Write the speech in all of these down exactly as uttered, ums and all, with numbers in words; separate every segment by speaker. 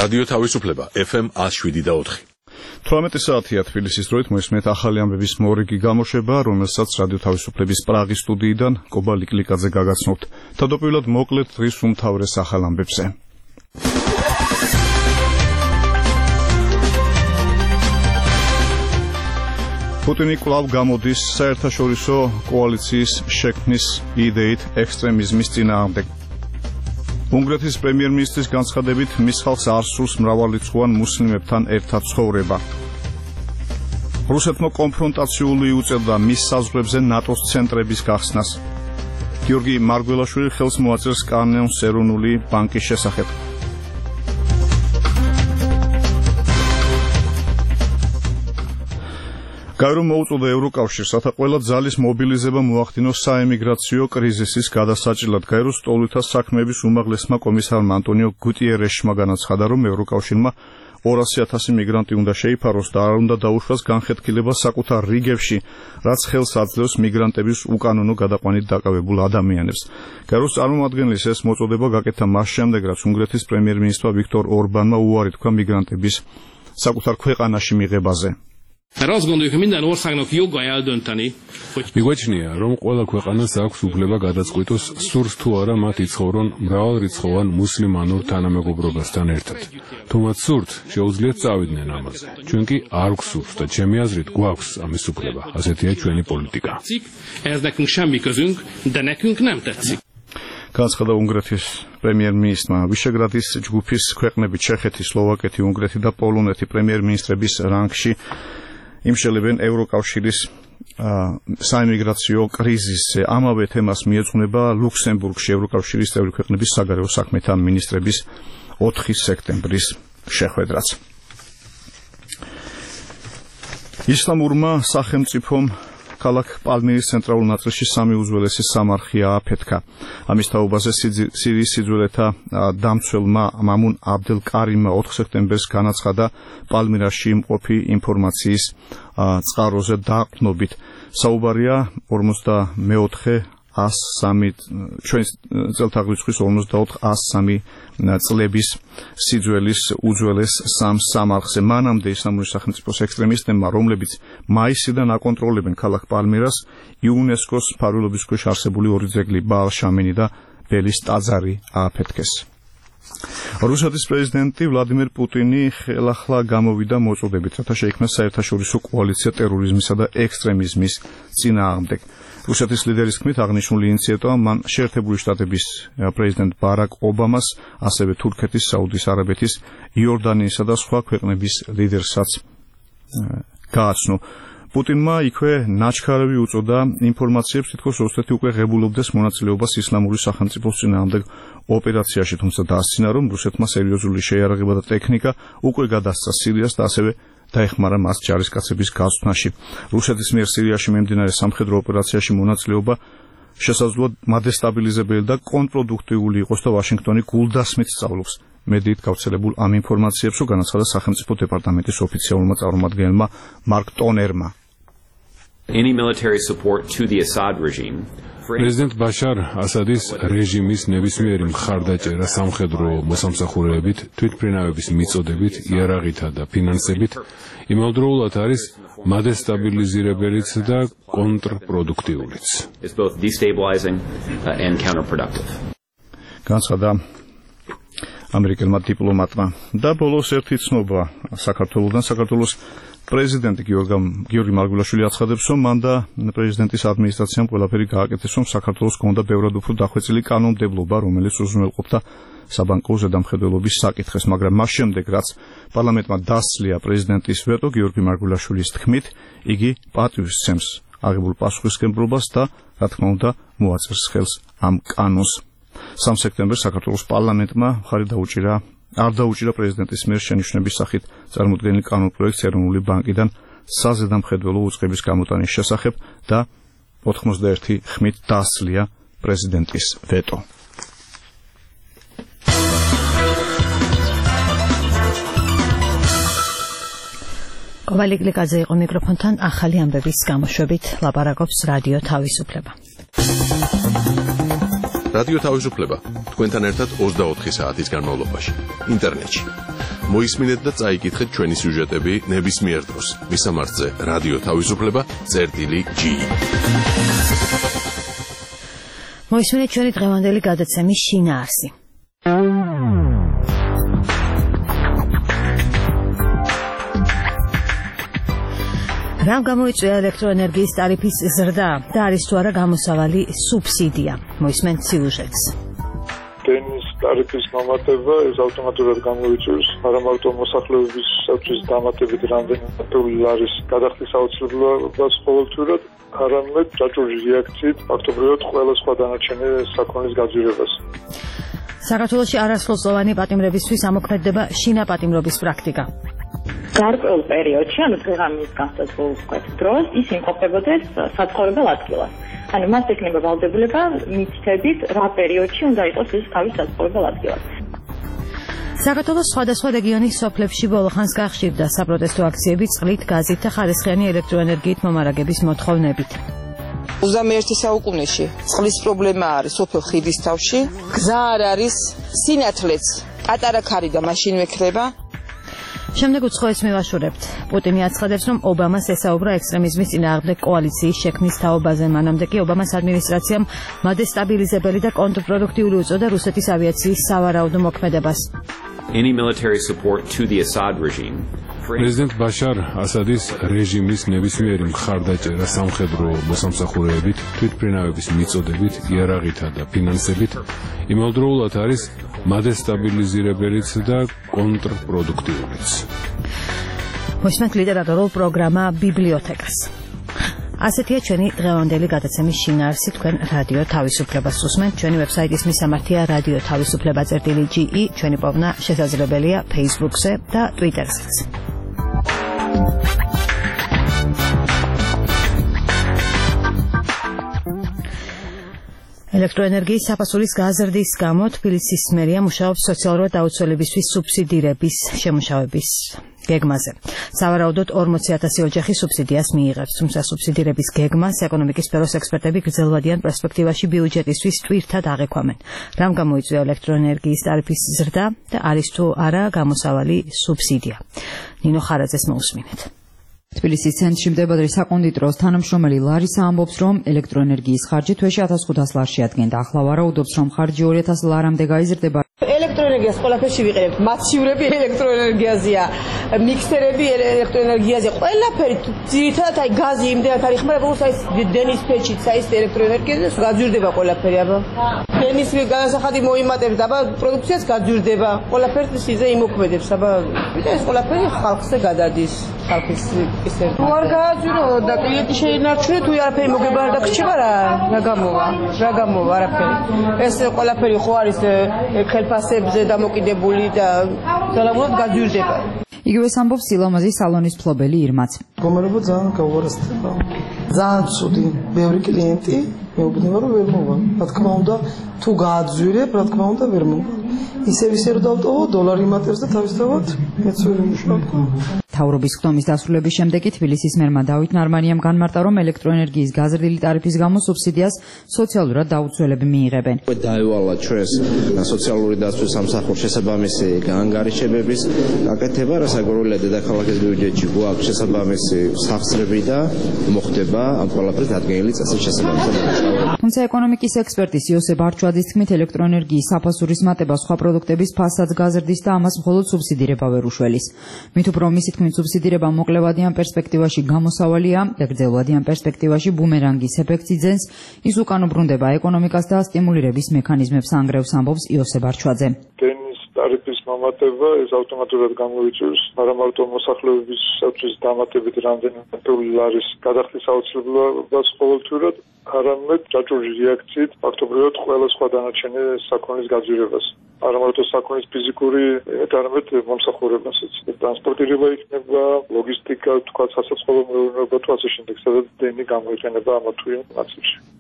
Speaker 1: რადიო თავისუფლება ეფ ემ one oh seven და four.
Speaker 2: თვრამეტი საათია თბილისის დროით მოისმენთ ახალი ამბების მორიგი გამოშვება, რომელსაც რადიო თავისუფლების პრაღის სტუდიიდან კობა ლიკლიკაძე გაგაცნობთ. თავდაპირველად მოკლედ დღის უმთავრეს ახალ ამბებზე. პუტინი კვლავ გამოდის საერთაშორისო კოალიციის შექმნის იდეით ექსტრემიზმის წინააღმდეგ. უნგრეთის პრემიერ-მინისტრის განცხადებით მის ხალხს არ სურს მრავალრიცხოვან მუსლიმებთან ერთად ცხოვრება. რუსეთმა კონფრონტაციული უწევდა მის საზღვრებზე ნატოს ცენტრების გახსნას. გიორგი მარგველაშვილი ხელს მოაწერს კანონს ეროვნული ბანკის შესახებ. გაირო მოუწოდა ევროკავშირს, რათა ყველა ძალის მობილიზება მოახდინოს საემიგრაციო კრიზისის გადასაჭრელად. გაიროს სტოლითა საქმეების უმაღლესმა კომისარმა ანტონიო გუტიერეშმა განაცხადა, რომ ევროკავშირმა ორასი ათასი მიგრანტი უნდა შეიფაროს და არ უნდა დაუშვას განხეთქილება საკუთარ რიგებში, რაც ხელს აძლევს მიგრანტების უკანონო გადაყვანით დაკავებულ ადამიანებს. გაიროს წარმომადგენლის ეს მოწოდება გაკეთა მას შემდეგ, რაც უნგრეთის პრემიერ-მინისტრმა ვიქტორ ორბანმა უარი თქვა მიგრანტების საკუთარ ქვეყანაში მიღებაზე.
Speaker 3: მიგვაჩნია, რომ ყველა ქვეყანას აქვს უფლება გადაწყვიტოს, სურს თუ არა მათ იცხოვრონ მრავალრიცხოვან მუსლიმანურ თანამეგობრობასთან ერთად. თუ მათ სურთ, შეუძლიათ წავიდნენ ამაზე. ჩვენ კი არ გვსურს და ჩემი აზრით გვაქვს ამის უფლება. ასეთია ჩვენი პოლიტიკა.
Speaker 2: განაცხადა უნგრეთის პრემიერ-მინისტრმა. ვიშეგრადის ჯგუფის ქვეყნები ჩეხეთი, სლოვაკეთი, უნგრეთი და პოლონეთი პრემიერ-მინისტრების რანგში იმშელებენ ევროკავშირის საემიგრაციო კრიზისზე. ამავე თემას მიეძღვნება ლუქსემბურგში ევროკავშირის წევრი ქვეყნების საგარეო საქმეთა მინისტრების ოთხი სექტემბრის შეხვედრაც. ისლამურმა სახელმწიფომ ქალაქ პალმირის ცენტრალურ ნაწილში სამი უძველესი სამარხი ააფეთქა. ამის თაობაზე სირიის სიძველეთა დამცველმა მამუნ აბდელ კარიმმა ოთხ სექტემბერს განაცხადა პალმირაში მყოფი ინფორმაციის წყაროზე დაყრდნობით. საუბარია ორმოცდამეოთხე ას სამი ჩვენი წელთაღრიცხვის ორმოცდაოთხ ას სამი წლების სიძველის უძველეს სამ სამარხზე. მანამდე ისლამური სახელმწიფოს ექსტრემისტებმა, რომლებიც მაისიდან აკონტროლებენ ქალაქ პალმირას, იუნესკოს მფარველობის ქვეშ არსებული ორი ძეგლი ბაალ შამინი და ბელის ტაძარი ააფეთქეს. რუსეთის პრეზიდენტი ვლადიმერ პუტინი ხელახლა გამოვიდა მოწოდებით, რათა შეიქმნას საერთაშორისო კოალიცია ტერორიზმისა და ექსტრემიზმის წინააღმდეგ. რუსეთის ლიდერის თქმით, აღნიშნული ინიციატივა მან შეერთებული შტატების პრეზიდენტ ბარაკ ობამას, ასევე თურქეთის, საუდის არაბეთის, იორდანიისა და სხვა ქვეყნების ლიდერსაც გააცნო. პუტინმა იქვე ნაჩქარევი უწოდა ინფორმაციებს, თითქოს რუსეთი უკვე ღებულობდეს მონაწილეობას ისლამური სახელმწიფოს წინააღმდეგ ოპერაციაში, თუმცა დაასწინა, რომ რუსეთმა სერიოზული შეიარაღება და ტექნიკა უკვე გადასცა სირიას და ასევე დაეხმარა მას ჯარისკაცების გაცვნაში. რუსეთის მიერ სირიაში მიმდინარე სამხედრო ოპერაციაში მონაწილეობა შესაძლოა მადესტაბილიზებელი და კონტრპროდუქტიული იყოს და ვაშინგტონი გულდასმით სწავლობს მედიით გავრცელებულ ამ ინფორმაციებს, რომ განაცხადა სახელმწიფო დეპარტამენტის ოფიციალურმა წარმომადგენელმა მარკ ტონერმა.
Speaker 4: Any military support to the Assad regime
Speaker 3: პრეზიდენტ ბაშარ ასადის რეჟიმის ნებისმიერი მხარდაჭერა სამხედრო მოსამსახურეებით, თვითმფრინავების მიწოდებით, იარაღითა და ფინანსებით იმავდროულად არის მადესტაბილიზირებელიც და კონტრპროდუქტიულიც.
Speaker 2: განაცხადა ამერიკელმა დიპლომატმა. და ბოლოს ერთი ცნობა საქართველოსთან. საქართველოს პრეზიდენტი გიორგი მარგველაშვილი აცხადებს, რომ მან და პრეზიდენტის ადმინისტრაციამ ყველაფერი გააკეთეს, რომ საქართველოს გქონდა ბევრად უფრო დახვეწილი კანონმდებლობა, რომელიც უზრუნველყოფდა საბანკო ზედამხედველობის საკითხებს, მაგრამ მას შემდეგ, რაც პარლამენტმა დასძლია პრეზიდენტის ვეტო, გიორგი მარგველაშვილის თქმით, იგი პატივს სცემს აღებულ პასუხისმგებლობას და, რა თქმა უნდა, მოაწერს ხელს ამ კანონს. სამ სექტემბერს საქართველოს პარლამენტმა მხარი დაუჭირა არ დაუჭირა პრეზიდენტის მიერ შენიშვნების სახით წარმოდგენილ კანონპროექტს ეროვნული ბანკიდან საზედამხედველო უწყების გამოტანის შესახებ და ოთხმოცდაერთი ხმით დაასწრია პრეზიდენტის ვეტო.
Speaker 5: კობა ლიკლიკაძე იყო მიკროფონთან. ახალი ამბების გამოშვებით ლაპარაკობს რადიო თავისუფლება.
Speaker 1: რადიო თავისუფლება თქვენთან ერთად ოცდაოთხი საათის განმავლობაში ინტერნეტში მოისმინეთ და წაიკითხეთ ჩვენი სიუჟეტები ნებისმიერ დროს. მისამართზე რადიო თავისუფლება წერტილი ჯი.
Speaker 5: მოისმინეთ ჩვენი დღევანდელი გადაცემის შინაარსი. რამ გამოიწვია ელექტროენერგიის ტარიფის ზრდა და არის თუ არა გამოსავალი სუბსიდია? მოისმენთ სიუჟეტს.
Speaker 6: დენის ტარიფის დამატება ეს ავტომატურად გამოიწვევს არა მარტო მოსახლეობისათვის დამატებით რამდენიმე ლარის გადახდის აუცილებლობას ყოველთვიურად, არამედ ჯაჭვური რეაქციით ფაქტობრივად ყველა სხვა დანარჩენი საქონლის გაძვირებას.
Speaker 5: საქართველოში არასრულწლოვანი პატიმრებისთვის ამოქმედდება შინაპატიმრობის პრაქტიკა.
Speaker 7: გარკვეულ პერიოდში, ანუ დღე-ღამის განსაზღვრულ დროს, ის იმყოფებოდეს საცხოვრებელ ადგილას. ანუ მას ექნება ვალდებულება მითითებით, რა პერიოდში უნდა იყოს ის თავის საცხოვრებელ ადგილას.
Speaker 5: საქართველოს სხვადასხვა რეგიონის სოფლებში ბოლოხანს გახშირდა საპროტესტო აქციები წყლით, გაზით და ხარისხიანი ელექტროენერგიით მომარაგების მოთხოვნებით.
Speaker 8: ოცდამეერთე საუკუნეში წყლის პრობლემა არის სოფელ ხიდისთავში, გზა არ არის, სინათლეც პატარა ქარი და მაშინ მექრება.
Speaker 5: შემდეგ უცხოეთს მივაშურებთ. პუტინი აცხადებს, რომ ობამას ესაუბრა ექსტრემიზმის წინააღმდეგ კოალიციის შექმნის თაობაზე. მანამდე კი ობამას ადმინისტრაციამ მადესტაბილიზებელი და კონტრპროდუქტიული უწოდა რუსეთის ავიაციის სავარაუდო მოქმედებას.
Speaker 4: Any military support to the Assad regime.
Speaker 3: პრეზიდენტ ბაშარ ასადის რეჟიმის ნებისმიერი მხარდაჭერა სამხედრო მოსამსახურეებით, თვითმფრინავების მიწოდებით, იარაღითა და ფინანსებით იმავდროულად არის მადესტაბილიზებელიც და კონტრპროდუქტიულიც.
Speaker 5: მოისმენთ ლიტერატურულ პროგრამა ბიბლიოთეკას. ასეთია ჩვენი დღევანდელი გადაცემის შინაარსი. თქვენ რადიო თავისუფლებას უსმენთ. ჩვენი ვებსაიტის მისამართია რადიო თავისუფლება წერტილი ჯი. ჩვენი პოვნა შესაძლებელია Facebook-ზე და Twitter-ზეც. ელექტროენერგიის საფასურის გაზრდის გამო თბილისის მერია მუშაობს სოციალურად დაუცველებისთვის სუბსიდირების შემუშავების გეგმაზე. სავარაუდოდ ორმოცი ათასი ოჯახი სუბსიდიას მიიღებს, თუმცა სუბსიდირების გეგმას ეკონომიკის სფეროს ექსპერტები გრძელვადიან პერსპექტივაში ბიუჯეტისთვის ტვირთად აღექვამენ. რამ გამოიწვია ელექტროენერგიის ტარიფის ზრდა და არის თუ არა გამოსავალი სუბსიდია? ნინო ხარაძეს მოусმინეთ.
Speaker 9: თბილისის ცენტრში მდებარე საკონდიტროს თანამშრომელი ლარისა ამბობს, რომ ელექტროენერგიის ხარჯი თვეში ათას ხუთას ლარს შეადგენდა. ახლა ვარაუდობს, რომ ხარჯი ორი ათას ლარამდე გაიზრდება.
Speaker 8: ელექტროენერგიას ყველაფერში ვიყენებთ. მაცივრები ელექტროენერგიაზეა, მიქსერები ელექტროენერგიაზეა, ყველაფერი ძირითადად აი გაზი იმდენად არის ხმარა, როგორც აი დენის პეჩიც, აი ეს ელექტროენერგიაზე გაძვირდება ყველაფერი, აბა. დენის განსახადი მოიმატებს, აბა პროდუქციაც გაძვირდება, ყველაფერს ისე იმოქმედებს, აბა. ეს ყველაფერი ხალხზე გადადის, ხალხის ისე. თუ არ გააძვირო და კლიენტი შეინარჩუნე, თუ არაფერი მოგებარ და გრჩება რა, რა გამოვა, რა გამოვა არაფერი. ეს ყველაფერი ხო არის ხელფასებზე დამოკიდებული და ძალადად გაძვირდება.
Speaker 9: იგივეს ამბობს სილამაზის სალონის მფლობელი ირმაც.
Speaker 10: გომერობა ძალიან გაუარესდება. ძალიან ცუდი, ბევრი კლიენტი მეუბნება რომ ვერ მოვა. რა თქმა უნდა, თუ გააძვირებ, რა თქმა უნდა ვერ მოვა. ისევ ისე რომ დავტოვო დოლარი მატებს და თავისთავად მეც ვერ ვიმუშავებ.
Speaker 9: მთავრობის ხდომის დასრულების შემდეგ თბილისის მერმა დავით ნარმანიამ განმარტა, რომ ელექტროენერგიის გაზრდილი ტარიფის გამო სუბსიდიას სოციალურად დაუცველები მიიღებენ.
Speaker 11: დაევალა ჩვენს სოციალური დაცვის სამსახურს შესაბამისი განგარიშებების გაკეთება, რასაკვირველია დედაქალაქის ბიუჯეტში გვაქვს შესაბამისი სახსრები და მოხდება ამ ყველაფრის დადგენილი წესის შესაბამისად.
Speaker 9: თუმცა ეკონომიკის ექსპერტის იოსებ არჩვაძის თქმით, ელექტროენერგიის საფასურის მატება სხვა პროდუქტების ფასაც გაზრდის და ამას მხოლოდ სუბსიდირება ვერ უშველის. მით უფრო მისი თქმით, სუბსიდირება მოკლევადიან პერსპექტივაში გამოსავალია და გრძელვადიან პერსპექტივაში ბუმერანგის ეფექტს იძენს, ის უკან უბრუნდება ეკონომიკას და სტიმულირების მექანიზმებს ანგრევს, ამბობს იოსებ არჩვაძე.
Speaker 6: დენის ტარიფის დამატება ეს ავტომატურად გამოიწვევს არა მარტო მოსახლეობისათვის დამატებით რამდენიმე ლარის გადახდის აუცილებლობას ყოველთვიურად, არამედ ჯაჭვური რეაქციით ფაქტობრივად ყველა სხვა დანარჩენი საქონლის გაძვირებას. არა მარტო საქონლის ფიზიკური, არამედ მომსახურებასაც. ტრანსპორტირება იქნება, ლოგისტიკა, თქვა სასაწყობო მეურნეობა თუ ასე შემდეგ, სადაც დენი გამოიყენება ამა თუ იმ ნაწილში.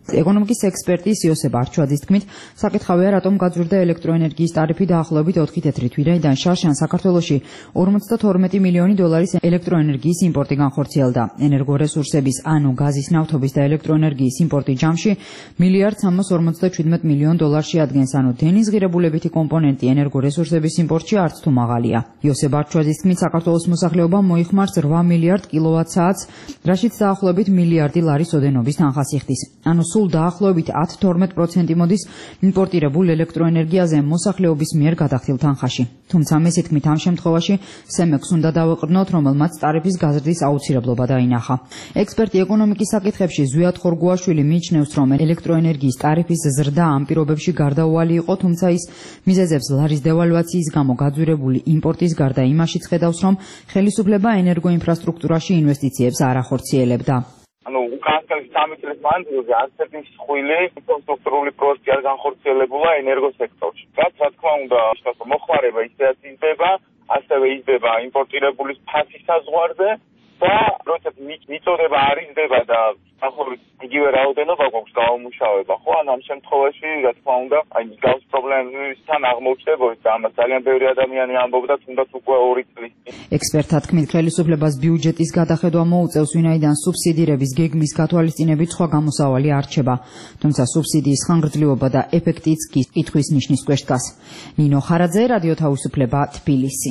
Speaker 9: ეკონომიკის ექსპერტის იოსებ არჩვაძის თქმით, საკითხავია, რატომ გაძვირდა ელექტროენერგიის ტარიფი დაახლოებით ოთხი თეთრი თვიდან შარშან საქართველოში ორმოცდათორმეტი მილიონი დოლარის ელექტროენერგიის იმპორტი განხორციელდა. ენერგორესურსების, ანუ გაზის, ნავთობის და ელექტროენერგიის იმპორტი ჯამში მილიარდ სამას ორმოცდაჩვიდმეტ მილიონ დოლარში ადგენს, ანუ დენის ღირებულებითი კომპონენტი ენერგორესურსების იმპორტში არც თუ მაღალია. იოსებ არჩვაძის თქმით, საქართველოს მოსახლეობა მოიხმარს რვა მილიარდ კილოვატ-საათს, რაშიც დაახლოებით მილიარდი ლარის ოდენობის თანხას იხდის. ანუ სულ დაახლოებით ათი თორმეტი პროცენტი მოდის იმპორტირებულ ელექტროენერგიაზე მოსახლეობის მიერ გადახდილ თანხაში. თუმცა მისი თქმით, ამ შემთხვევაში სემექს უნდა დავეყრდნოთ, რომელმაც ტარიფის გაზრდის აუცილებლობა დაინახა. ექსპერტი ეკონომიკის საკითხებში ზვიად ხორგუაშვილი მიიჩნევს, რომ ელექტროენერგიის ტარიფის ზრდა ამ პირობებში გარდაუვალი იყო, თუმცა ის მიზეზებს ლარის დევალვაციის გამო გაძვირებული იმპორტის გარდა იმაშიც ხედავს, რომ ხელისუფლება ენერგოინფრასტრუქტურაში ინვესტიციებს არ ახორციელებდა.
Speaker 12: ანუ უკანასკნელი სამი წლის მანძილზე არც ერთი მსხვილი ინფრასტრუქტურული პროექტი არ განხორციელებულა ენერგოსექტორში. რაც რა თქმა უნდა, მოხმარება ისედაც იზრდება, ასევე იზრდება იმპორტირებულის ფასი საზღვარზე და როდესაც მიწოდება არ იზრდება და ახლა იგივე რაოდენობა გვაქვს გამომუშავება, ხო? ან ამ შემთხვევაში, რა თქმა უნდა, აი გავს პრობლემებთან აღმოჩნდებოდა და ამას ძალიან ბევრი ადამიანი ამბობდა, თუნდაც უკვე ორი წლის.
Speaker 9: ექსპერტთა თქმით, ხელისუფლებას ბიუჯეტის გადახედვა მოუწევს, ვინაიდან სუბსიდირების გეგმის გათვალისწინებით სხვა გამოსავალი არ რჩება. თუმცა სუბსიდიის ხანგრძლივობა და ეფექტიც კი კითხვის ნიშნის ქვეშ დგას. ნინო ხარაძე, რადიო თავისუფლება, თბილისი.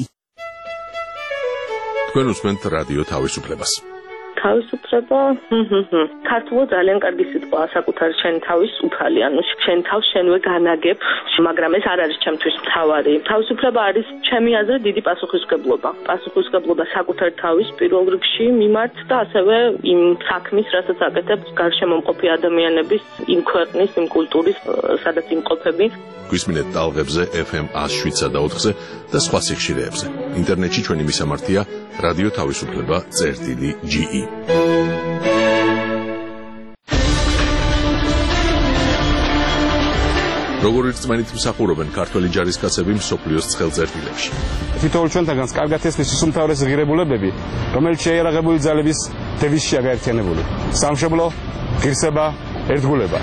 Speaker 1: თქვენ უსმენთ რადიო თავისუფლებას.
Speaker 13: თავისუფლება, ქართულად ძალიან კარგი სიტყვაა, საკუთარი შენი თავის უფალი, ანუ შენ თავს შენვე განაგებ, მაგრამ ეს არ არის ჩემთვის მთავარი. თავისუფლება არის ჩემი აზრით დიდი პასუხისმგებლობა. პასუხისმგებლობა საკუთარ თავის პირველ რიგში მიმართ და ასევე იმ საქმის, რასაც აკეთებ გარშემო მყოფი ადამიანების, იმ ქვეყნის, იმ კულტურის, სადაც იმყოფები.
Speaker 1: გვისმინეთ ტალღებზე ეფ ემ ათს შვიდსა და ოთხზე და სხვა სიხშირეებზე. ინტერნეტში ჩვენი მისამართია რადიო თავისუფლება წერტილი ჯი ი. როგორ რწმენით მსახურობენ ქართველი ჯარისკაცები მსოფლიოს ცხელ წერტილებში.
Speaker 14: თითოეულ ჩვენთაგანს კარგად ესმის ის უმთავრესი ღირებულებები, რომელიც შეიარაღებული ძალების დევიზშია გაერთიანებული. სამშობლო, ღირსება, ერთგულება.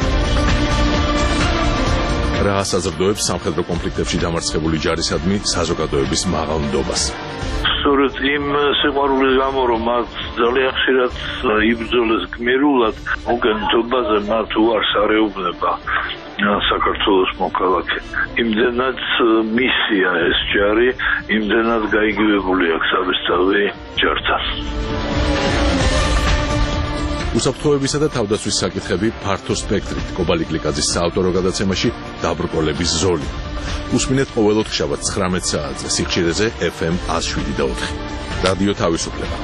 Speaker 1: რა საზრდოებს სამხედრო კონფლიქტებში დამარცხებული ჯარისადმი საზოგადოების მაღალ ნდობას.
Speaker 15: სწორედ იმ სიყვარულის გამო, რომ მათ ძალიან ხშირად იბრძოლეს გმირულად, მოგენთობაზე მათ უარს არეუბნება საქართველოს მოქალაქე. იმდენად მისია ეს ჯარი, იმდენად გაიგივებული აქვს საბესწავლი ჯართან.
Speaker 1: უსაფრთხოებისა და თავდაცვის საკითხები ფართო სპექტრით კობალი გლიკაძის საავტორო გადაცემაში დაბრკოლების ზოლი. უსმინეთ ყოველ ოთხშაბათს ცხრამეტ საათზე სიხშირეზე ეფ ემ ათს შვიდი და ოთხი. რადიო თავისუფლება.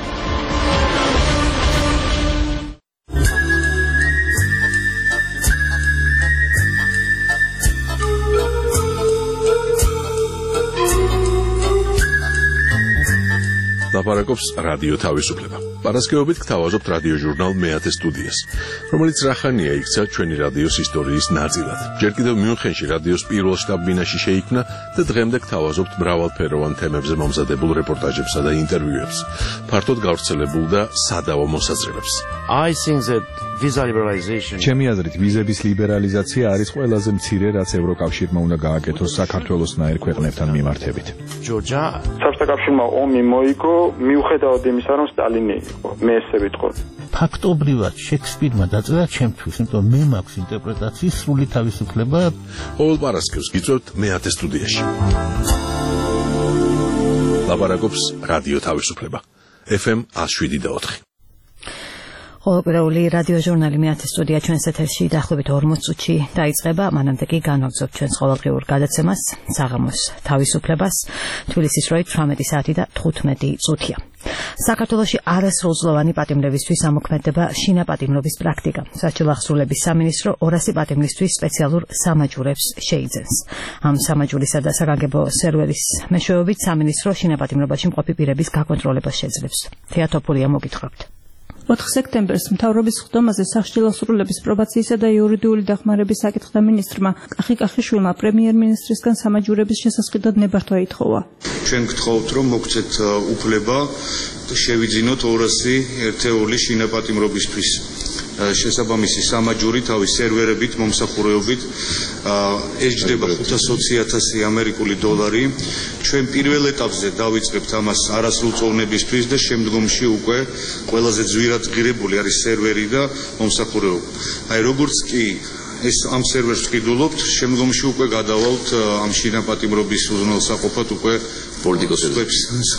Speaker 1: ლაპარაკობს რადიო თავისუფლება. პარასკევობით გთავაზობთ რადიო ჟურნალ მეათე სტუდიას, რომელიც რახანია იქცა ჩვენი რადიოს ისტორიის ნაწილად. ჯერ კიდევ მიუნხენში რადიოს პირველ შტაბ-ბინაში შეიქმნა და დღემდე გთავაზობთ მრავალფეროვან თემებზე მომზადებულ რეპორტაჟებსა და ინტერვიუებს, ფართოდ გავრცელებულ და სადავო მოსაზრებებს.
Speaker 16: I think that visa liberalization
Speaker 17: ჩემი აზრით ვიზების ლიბერალიზაცია არის ყველაზე მცირე, რაც ევროკავშირმა უნდა გააკეთოს საქართველოსნაირ ქვეყნებთან მიმართებით.
Speaker 16: ჯორჯა
Speaker 12: საბჭოთა კავშირმა ომი მოიგო მიუხედავად იმისა, რომ სტალინი იყო. მე ესე ვიტყოდ.
Speaker 16: ფაქტობრივად შექსპირმა დაწერა ჩემთვის, იმიტომ მე მაქვს ინტერპრეტაციის სრული თავისუფლება.
Speaker 1: ყოველ პარასკევს გიწევთ მეათე სტუდიაში. ლაპარაკობს რადიო თავისუფლება. ეფ ემ ათს შვიდი და ოთხი.
Speaker 5: ყოველკვირეული რადიო ჟურნალი მეათე სტუდია ჩვენს ეთერში დაახლოებით ორმოც წუთში დაიწყება. მანამდე კი განვაგრძობთ ჩვენს ყოველდღიურ გადაცემას საღამოს თავისუფლებას. თბილისის დროით თვრამეტი საათი და თხუთმეტი წუთია. საქართველოში არასრულწლოვანი პატიმრებისთვის ამოქმედება შინაპატიმრობის პრაქტიკა. საჭირო აღსრულების სამინისტრო ორასი პატიმრისთვის სპეციალურ სამაჯურებს შეიძენს. ამ სამაჯურისა და საგანგებო სერვერის მეშვეობით სამინისტრო შინაპატიმრობაში მყოფი პირების გაკონტროლებას შეძლებს. თეატოფურია მოგითხრობთ.
Speaker 18: ოთხ სექტემბერს მთავრობის ხდომაზე სახში აღსრულების პრობაციისა და იურიდიული დახმარების საკითხთა მინისტრმა კახი კახიშვილმა პრემიერ-მინისტრისგან სამაჯურების შესასყიდად ნებართვა ითხოვა.
Speaker 19: ჩვენ გთხოვთ, რომ მოგცეთ უფლება შევიძინოთ ორასი ერთეული შინაპატიმრობისთვის. შესაბამისი სამაჯური თავის სერვერებით, მომსახურეობით ეჯდება ხუთასოცი ათასი ამერიკული დოლარი. ჩვენ პირველ ეტაპზე დავიწყებთ ამას არასრულწლოვნებისთვის და შემდგომში უკვე ყველაზე ძვირად ღირებული არის სერვერი და მომსახურეობა. აი როგორც კი ეს ამ სერვერს ვყიდულობთ, შემდგომში უკვე გადავალთ ამ შინაპატიმრობის უზრუნველსაყოფად უკვე პოლიტიკოსებს.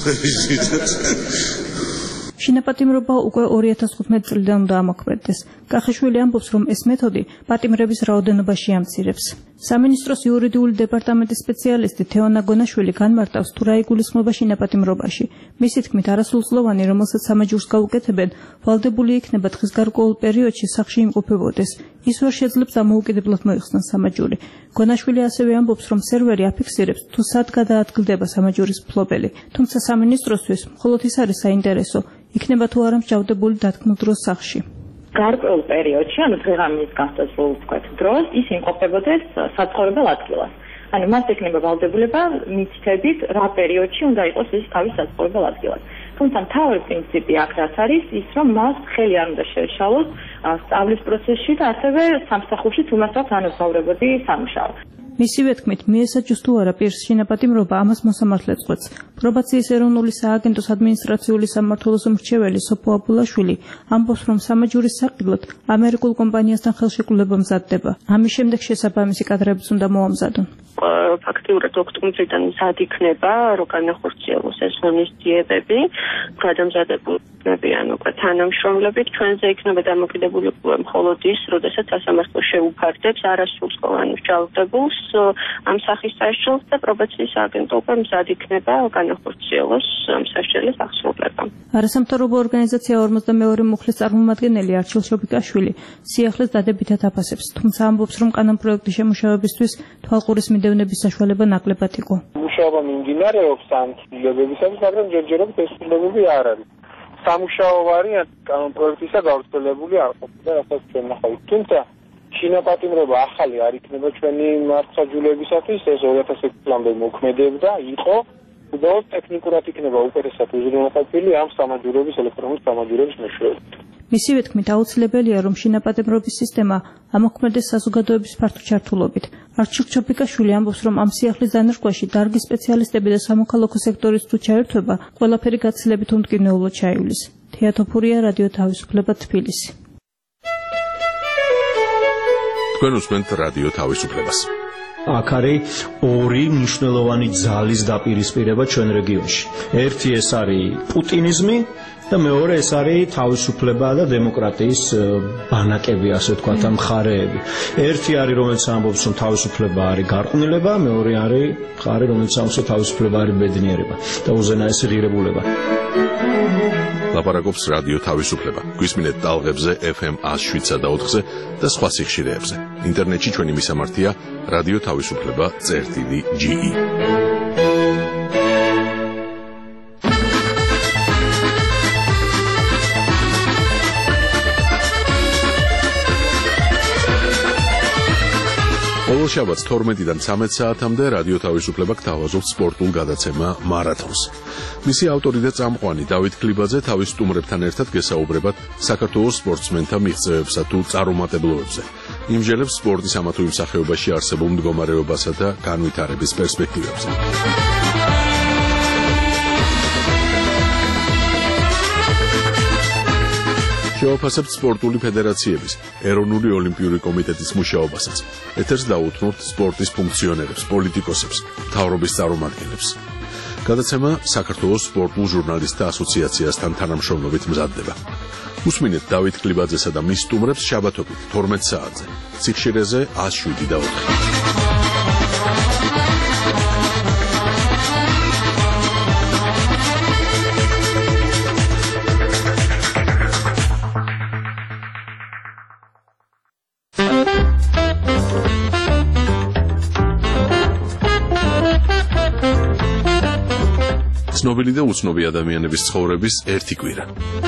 Speaker 18: შინაპატიმრობა უკვე ორი ათას თხუთმეტი წლიდან უნდა ამოქმედდეს. კახიშვილი ამბობს, რომ ეს მეთოდი პატიმრების რაოდენობაში ამცირებს. სამინისტროს იურიდიული დეპარტამენტის სპეციალისტი თეონა გონაშვილი განმარტავს, თუ რა იგულისხმება შინაპატიმრობაში. მისი თქმით, არასრულწლოვანი, რომელსაც სამაჯურს გაუკეთებენ, ვალდებული იქნება დღის გარკვეულ პერიოდში სახლში იმყოფებოდეს. ის ვერ შეძლებს დამოუკიდებლად მოიხსნას სამაჯური. გონაშვილი ასევე ამბობს, რომ სერვერი აფიქსირებს, თუ სად გადაადგილდება სამაჯურის მფლობელი. თუმცა სამინისტროსთვის მხოლოდ ის არის საინტერესო, იქნება თუ არა მსჯავრდებული დათქმულ დროს სახლში.
Speaker 7: გარკვეულ პერიოდში, ანუ დღეღამის განსაზღვრულ ვთქვათ დროს, ის იმყოფებოდეს საცხოვრებელ ადგილას. ანუ მას ექნება ვალდებულება მითითებით, რა პერიოდში უნდა იყოს ის თავის საცხოვრებელ ადგილას. თუმცა მთავარი პრინციპი აქ რაც არის, ის რომ მას ხელი არ უნდა შეეშალოს სწავლის პროცესში და ასევე სამსახურში თუ მას აქვს ანაზღაურებადი სამუშაო.
Speaker 18: მისივე თქმით, მიესაჯოს თუ არა პირს შინაპატიმრობა, ამას მოსამართლეც ყვეთს. პრობაციის ეროვნული სააგენტოს ადმინისტრაციული სამმართველოს მრჩეველი სოფო აბულაშვილი ამბობს, რომ სამაჯურის საყიდლად ამერიკულ კომპანიასთან ხელშეკრულება მზადდება. ამის შემდეგ შესაბამისი კადრებიც უნდა მოამზადონ.
Speaker 13: ფაქტიურად ოქტომბრიდან მზად იქნება, რომ განახორციელოს ეს ღონისძიებები, გადამზადებულნებიან უკვე თანამშრომლებით, ჩვენზე იქნება დამოკიდებული მხოლოდ ის, როდესაც სასამართლო შეუფარდებს არასრულწლოვან მსჯავრდებულს ამ სახის სასჯელს და პრობაციის სააგენტო უკვე მზად იქნება განახორციელოს ამ სასჯელის აღსრულება.
Speaker 18: არასამთავრობო ორგანიზაცია ორმოცდამეორი მუხლის წარმომადგენელი არჩილ შობიკაშვილი სიახლეს დადებითად აფასებს, თუმცა ამბობს, რომ კანონპროექტის შემუშავებისთვის თვალყურის მიდევნების საშუალება ნაკლებად იყო.
Speaker 12: მუშაობა მიმდინარეობს ამ ცვლილებებისათვის, მაგრამ ჯერჯერობით ეს ცვლილებები არ არის. სამუშაო ვარიანტი კანონპროექტისა გავრცელებული არ ყოფილა, რასაც ჩვენ ნახავთ. თუმცა შინაპატიმრობა ახალი არ იქნება ჩვენი მართლმსაჯულებისათვის, ეს ორი ათას ექვსი წლამდე მოქმედებდა, იყო უბრალოდ ტექნიკურად იქნება უპირესად უზრუნველყოფილი ამ სამაჯურების ელექტრონული სამაჯურების მეშვეობით.
Speaker 18: მისივე თქმით, აუცილებელია, რომ შინაპატიმრობის სისტემა ამოქმედდეს საზოგადოების ფართო ჩართულობით. არჩილ ჩობიკაშვილი ამბობს, რომ ამ სიახლის დანერგვაში დარგის სპეციალისტები და სამოქალაქო სექტორის თუ ჩაერთვება, ყველაფერი გაცილებით უმტკივნეულოდ ჩაივლის. თეატოფურია, რადიო თავისუფლება, თბილისი.
Speaker 1: თქვენ უსმენთ რადიო თავისუფლებას.
Speaker 20: აქ არის ორი მნიშვნელოვანი ძალის დაპირისპირება ჩვენ რეგიონში. ერთი ეს არის პუტინიზმი და მეორე ეს არის თავისუფლება და დემოკრატიის ბანაკები, ასე ვთქვათ, მხარეები. ერთი არის, რომელიც ამბობს, რომ თავისუფლება არის გარყვნილება, მეორე არის მხარე, რომელიც ამბობს, რომ თავისუფლება არის ბედნიერება და უზენაესი ღირებულება.
Speaker 1: ლაპარაკობს რადიო თავისუფლება. გვისმინეთ ტალღებზე ეფ ემ ას შვიდსა და ოთხზე და სხვა სიხშირეებზე. ინტერნეტში ჩვენი მისამართია რადიო თავისუფლება წერტილი ჯი ი. ყოველ შაბათს თორმეტიდან ცამეტ საათამდე რადიო თავისუფლება გთავაზობს სპორტულ გადაცემა მარათონს. მისი ავტორი და წამყვანი დავით ქლიბაძე თავის სტუმრებთან ერთად გესაუბრებათ საქართველოს სპორტსმენთა მიღწევებსა თუ წარუმატებლობებზე. იმჟელებს სპორტის ამა თუ იმ სახეობაში არსებულ მდგომარეობასა და განვითარების პერსპექტივებზე. შევაფასებთ სპორტული ფედერაციების, ეროვნული ოლიმპიური კომიტეტის მუშაობასაც. ეთერს დაუთმობთ სპორტის ფუნქციონერებს, პოლიტიკოსებს, მთავრობის წარმომადგენლებს. გადაცემა საქართველოს სპორტულ ჟურნალისტთა ასოციაციასთან თანამშრომლობით მზადდება. უსმინეთ დავით ქლიბაძესა და მის სტუმრებს შაბათობით თორმეტ საათზე. სიხშირეზე ას შვიდი და ოთხი. ცნობილი და უცნობი ადამიანების ცხოვრების ერთი კვირა.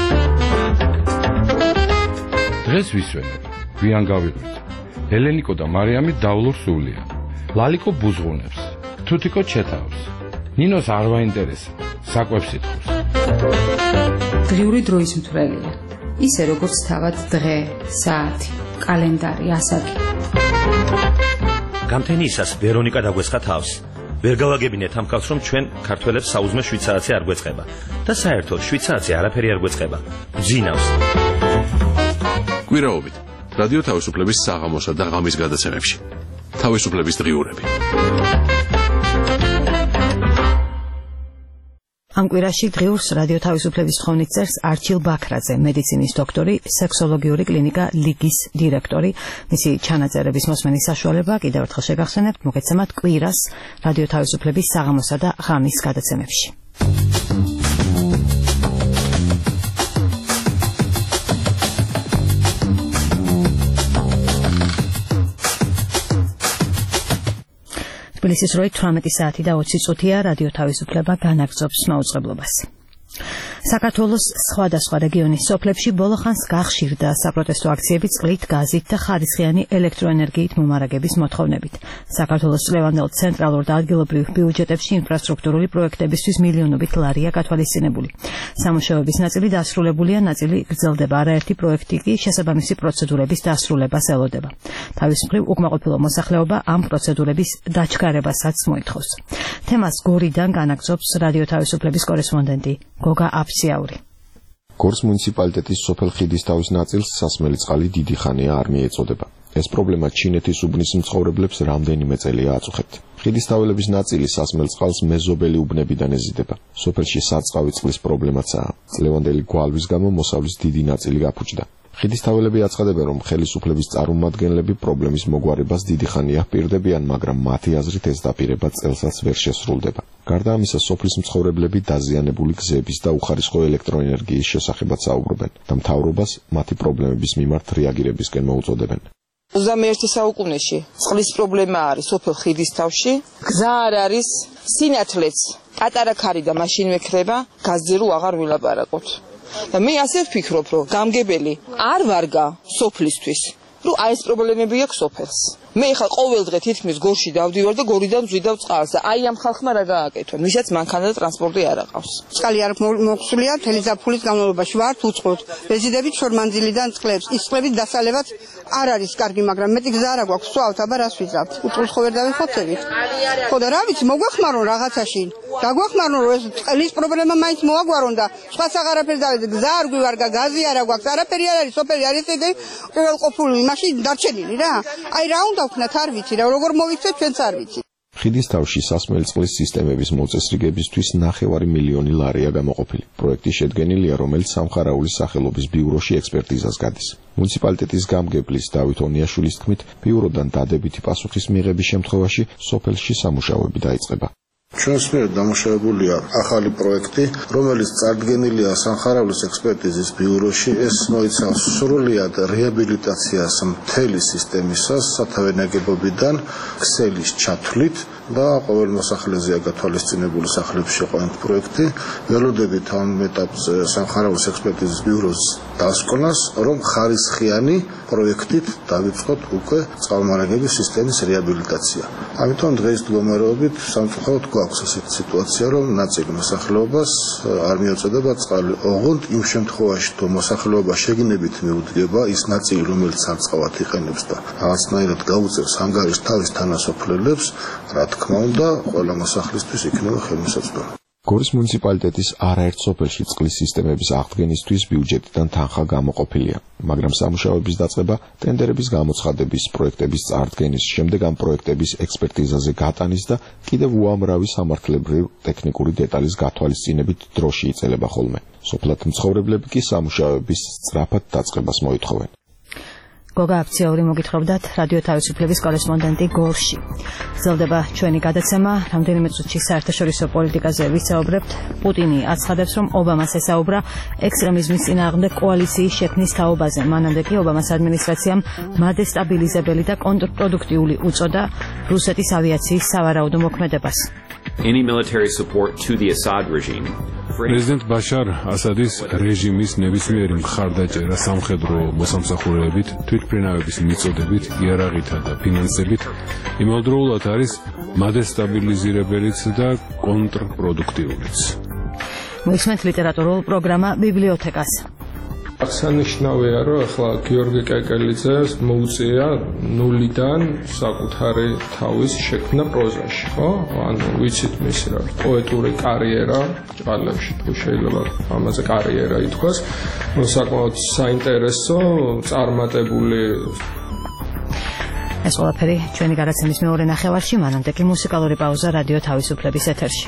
Speaker 21: დღეს ვისვენებ, გვიან გავიღვიძე. ელენიკო და მარიამი დავლურ სულიან. ლალიკო ბუზღუნებს, თუთიკო ჩეთავს. ნინოს არ ვაინტერესებს, საკვებს ითხოვს.
Speaker 22: დღიური დროის მთვრელია.
Speaker 9: ისე როგორც თავად დღე, საათი, კალენდარი, ასაკი.
Speaker 2: გამთენიისას ვერონიკა დაგვესხა თავს. ვერ გავაგებინეთ ამ კაცს, რომ ჩვენ ქართველებს საუზმე შვიდ საათზე არ გვეწყება და საერთოდ შვიდ საათზე არაფერი არ გვეწყება. გძინავს.
Speaker 1: კვირაობით რადიო თავისუფლების საღამოსა და ღამის გადაცემებში. თავისუფლების დღიურები.
Speaker 5: ამ კვირაში დღიურს რადიო თავისუფლების თხოვნით წერს არჩილ ბაქრაძე, მედიცინის დოქტორი, სექსოლოგიური კლინიკა ლიგის დირექტორი. მისი ჩანაწერების მოსმენის საშუალება კიდევ ერთხელ შეგახსენებთ, მოგეცემათ კვირას რადიო თავისუფლების საღამოსა და ღამის გადაცემებში. თბილისის როი თვრამეტი საათი და ოცი წუთია რადიო თავისუფლება განაგრძობს მაუწყებლობას. საქართველოს სხვადასხვა რეგიონის სოფლებში ბოლო ხანს გახშირდა საპროტესტო აქციები წყლით, გაზით და ხარისხიანი ელექტროენერგიით მომარაგების მოთხოვნებით. საქართველოს წლევანდელ ცენტრალურ და ადგილობრივ ბიუჯეტებში ინფრასტრუქტურული პროექტებისთვის მილიონობით ლარია გათვალისწინებული. სამუშაოების ნაწილი დასრულებულია, ნაწილი გრძელდება, არაერთი პროექტი კი შესაბამისი პროცედურების დასრულებას ელოდება. თავის მხრივ უკმაყოფილო მოსახლეობა ამ პროცედურების დაჩქარებასაც მოითხოვს. თემას გორიდან განაგრძობს რადიო თავისუფლების კორესპონდენტი გოგა აფსიაური.
Speaker 22: გორის მუნიციპალიტეტის სოფელ ხიდისთავის ნაწილს სასმელი წყალი დიდი ხანია არ მიეწოდება. ეს პრობლემა ჩინეთის უბნის მცხოვრებლებს რამდენიმე წელია აწუხებთ. ხიდისთაველების ნაწილი სასმელ წყალს მეზობელი უბნებიდან ეზიდება. სოფელში საწყავი წყლის პრობლემაცაა. წლევანდელი გვალვის გამო მოსავლის დიდი ნაწილი გაფუჭდა. ხიდისთაველები აცხადებენ, რომ ხელისუფლების წარმომადგენლები პრობლემის მოგვარებას დიდი ხანია პირდებიან, მაგრამ მათი აზრით ეს დაპირება წელსაც ვერ შესრულდება. გარდა ამისა, სოფლის მცხოვრებლები დაზიანებული გზების და უხარისხო ელექტროენერგიის შესახებაც საუბრობენ და მთავრობას მათი პრობლემების მიმართ რეაგირებისკენ მოუწოდებენ.
Speaker 8: ოცდამეერთე საუკუნეში წყლის პრობლემა არის სოფელ ხიდისთავში, გზა არ არის, სინათლეც პატარა ქარი და მაშინ მექრება, გაზზე რო აღარ ვილაპარაკოთ. და მე ასე ვფიქრობ, რომ გამგებელი არ ვარგა სოფლისთვის, რომ აი ეს პრობლემები აქვს სოფელს. მე ხა ყოველ დღე თითქმის გორში დავდივარ და გორიდან ვზვიდავ წყალს და აი ამ ხალხმა რა გააკეთონ, ვისაც მანქანა და ტრანსპორტი არ აყავს.
Speaker 23: წყალი არ მოხსულია მთელი ზაფხულის განმავლობაში, ვართ უწყოთ, ვეზიდებით შორმანძილიდან წყლებს, ის წყლებით დასალევად არ არის კარგი, მაგრამ მეტი გზა არ აქვს, სვავთ, აბა რას ვიზავთ? უწყლოს ხო ვერ დავიხოცებით? ხო და რა ვიცი, მოგვეხმარონ რაღაცაში. დაგვახმარონ, რომ ეს წყლის პრობლემა მაინც მოაგვარონ და სხვა აღარაფერი დავიდე, გზა არ გვივარგა, გაზი არ აქვს, არაფერი არ არის, სოფელი არის ეგ ყოველყოფილი, მაშინ დარჩენილი რა. აი რა უნდა ვქნათ, არ ვიცი რა, როგორ მოვიქცეთ, ჩვენც არ ვიცი.
Speaker 22: ხიდისთავში სასმელი წყლის სისტემების მოწესრიგებისთვის ნახევარი მილიონი ლარია გამოყოფილი. პროექტი შედგენილია, რომელიც სამხარაულის სახელობის ბიუროში ექსპერტიზას გადის. მუნიციპალიტეტის გამგებლის დავით ონიაშვილის თქმით, ბიუროდან დადებითი პასუხის მიღების შემთხვევაში სოფელში სამუშაოები დაიწყება.
Speaker 24: ჩვენს მიერ დამუშავებულია ახალი პროექტი, რომელიც წარდგენილია სამხარაულის ექსპერტიზის ბიუროში. ეს მოიცავს სრულად რეაბილიტაციას მთელი სისტემისას, სათავე ნაგებობიდან ქსელის ჩათვლით და ყოველ მოსახლეზეა გათვალისწინებული სახლებში ყვანთ პროექტი. ველოდებით ამ ეტაპზე სამხარაულის ექსპერტიზის ბიუროს დასკვნას, რომ ხარისხიანი პროექტით დავიწყოთ უკვე წყალმარაგების სისტემის რეაბილიტაცია. ამიტომ დღეს მდგომარეობით სამწუხაროდ გვაქვს ასეთი სიტუაცია, რომ ნაწილი მოსახლეობას არ მიეწოდება წყალი. ოღონდ იმ შემთხვევაში, თუ მოსახლეობა შეგნებით მიუდგება, ის ნაწილი, რომელიც სარწყავად იყენებს და რაღაცნაირად გაუწევს ანგარიშს თავის თანასოფლელებს, რა თქმა უნდა, ყველა მოსახლისთვის იქნება ხელმისაწვდომი.
Speaker 22: გორის მუნიციპალიტეტის არაერთ სოფელში წყლის სისტემების აღდგენისთვის ბიუჯეტიდან თანხა გამოყოფილია, მაგრამ სამუშაოების დაწყება, ტენდერების გამოცხადების, პროექტების წარდგენის, შემდეგ ამ პროექტების ექსპერტიზაზე გატანის და კიდევ უამრავი სამართლებრივი ტექნიკური დეტალის გათვალისწინებით დროში იწელება ხოლმე. სოფლად მცხოვრებლები კი სამუშაოების სწრაფად დაწყებას მოითხოვენ.
Speaker 5: გოგა აფციური მოგითხრობდათ რადიო თავისუფლების კორესპონდენტი გორში. გრძელდება ჩვენი გადაცემა, რამდენიმე წუთში საერთაშორისო პოლიტიკაზე ვისაუბრებთ. პუტინი აცხადებს, რომ ობამას ესაუბრა ექსტრემიზმის წინააღმდეგ კოალიციის შექმნის თაობაზე. მანამდე კი ობამას ადმინისტრაციამ მადესტაბილიზებელი და კონტრპროდუქტიული უწოდა რუსეთის ავიაციის სავარაუდო მოქმედებას.
Speaker 4: Any military support to the Assad regime.
Speaker 3: პრეზიდენტ ბაშარ ასადის რეჟიმის ნებისმიერი მხარდაჭერა სამხედრო მოსამსახურეებით, თვითმფრინავების მიწოდებით, იარაღითა და ფინანსებით იმავდროულად არის მადესტაბილიზირებელიც და კონტრპროდუქტიულიც.
Speaker 5: მოისმენთ ლიტერატურულ პროგრამა ბიბლიოთეკას.
Speaker 6: აღსანიშნავია, რომ ახლა გიორგი კეკელიძეს მოუწია ნულიდან საკუთარი თავის შექმნა პროზაში, ხო? ანუ ვიცით მის რა პოეტური კარიერა ჭყალებში, თუ შეიძლება ამაზე კარიერა ითქვას, საკმაოდ საინტერესო, წარმატებული.
Speaker 5: ეს ყველაფერი ჩვენი გადაცემის მეორე ნახევარში, მანამდე კი მუსიკალური პაუზა რადიო თავისუფლების ეთერში.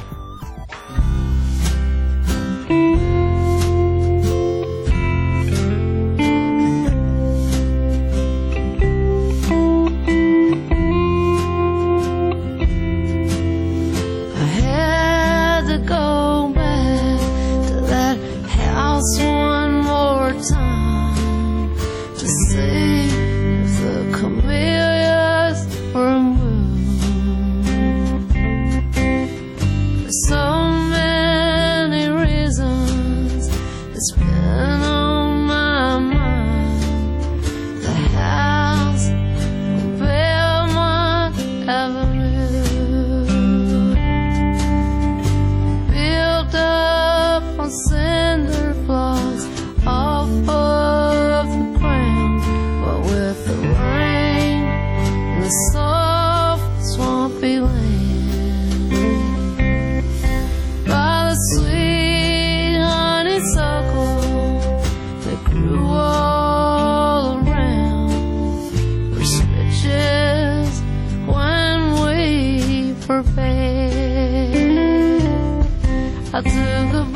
Speaker 10: I took a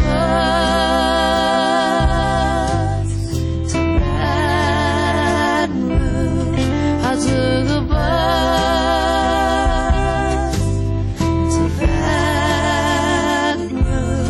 Speaker 10: bus to Baton Rouge. I took a bus to Baton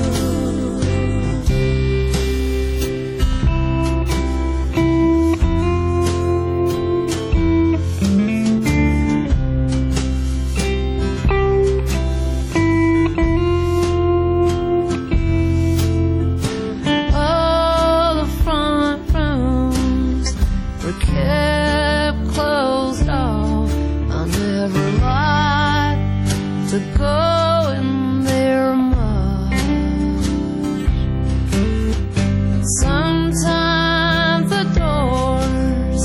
Speaker 10: kept closed off. I never liked to go in there much. Sometimes the doors,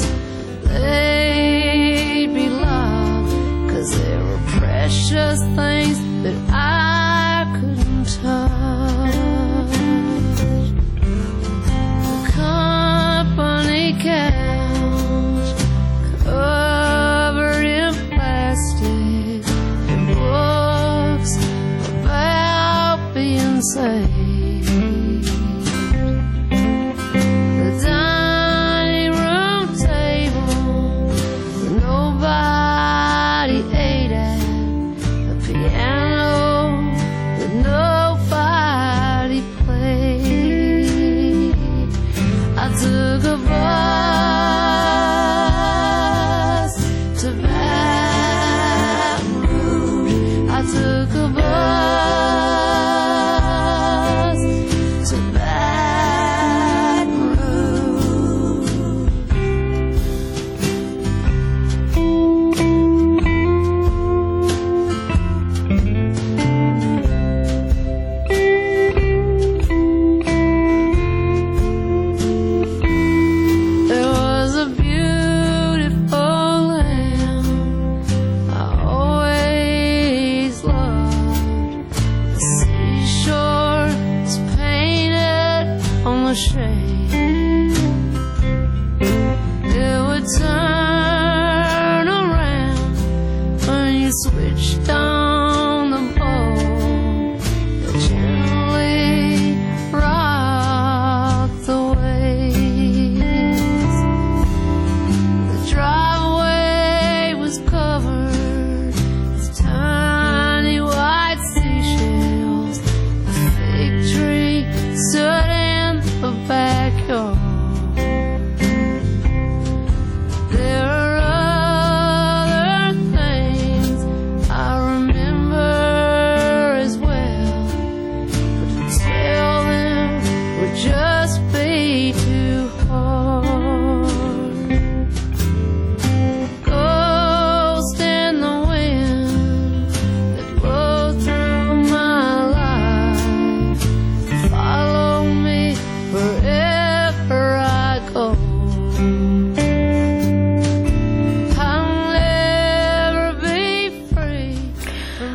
Speaker 10: they'd be locked, 'cause there were precious things that I couldn't touch. The company kept covered in plastic and books about being saved. The dining room table that nobody ate at, the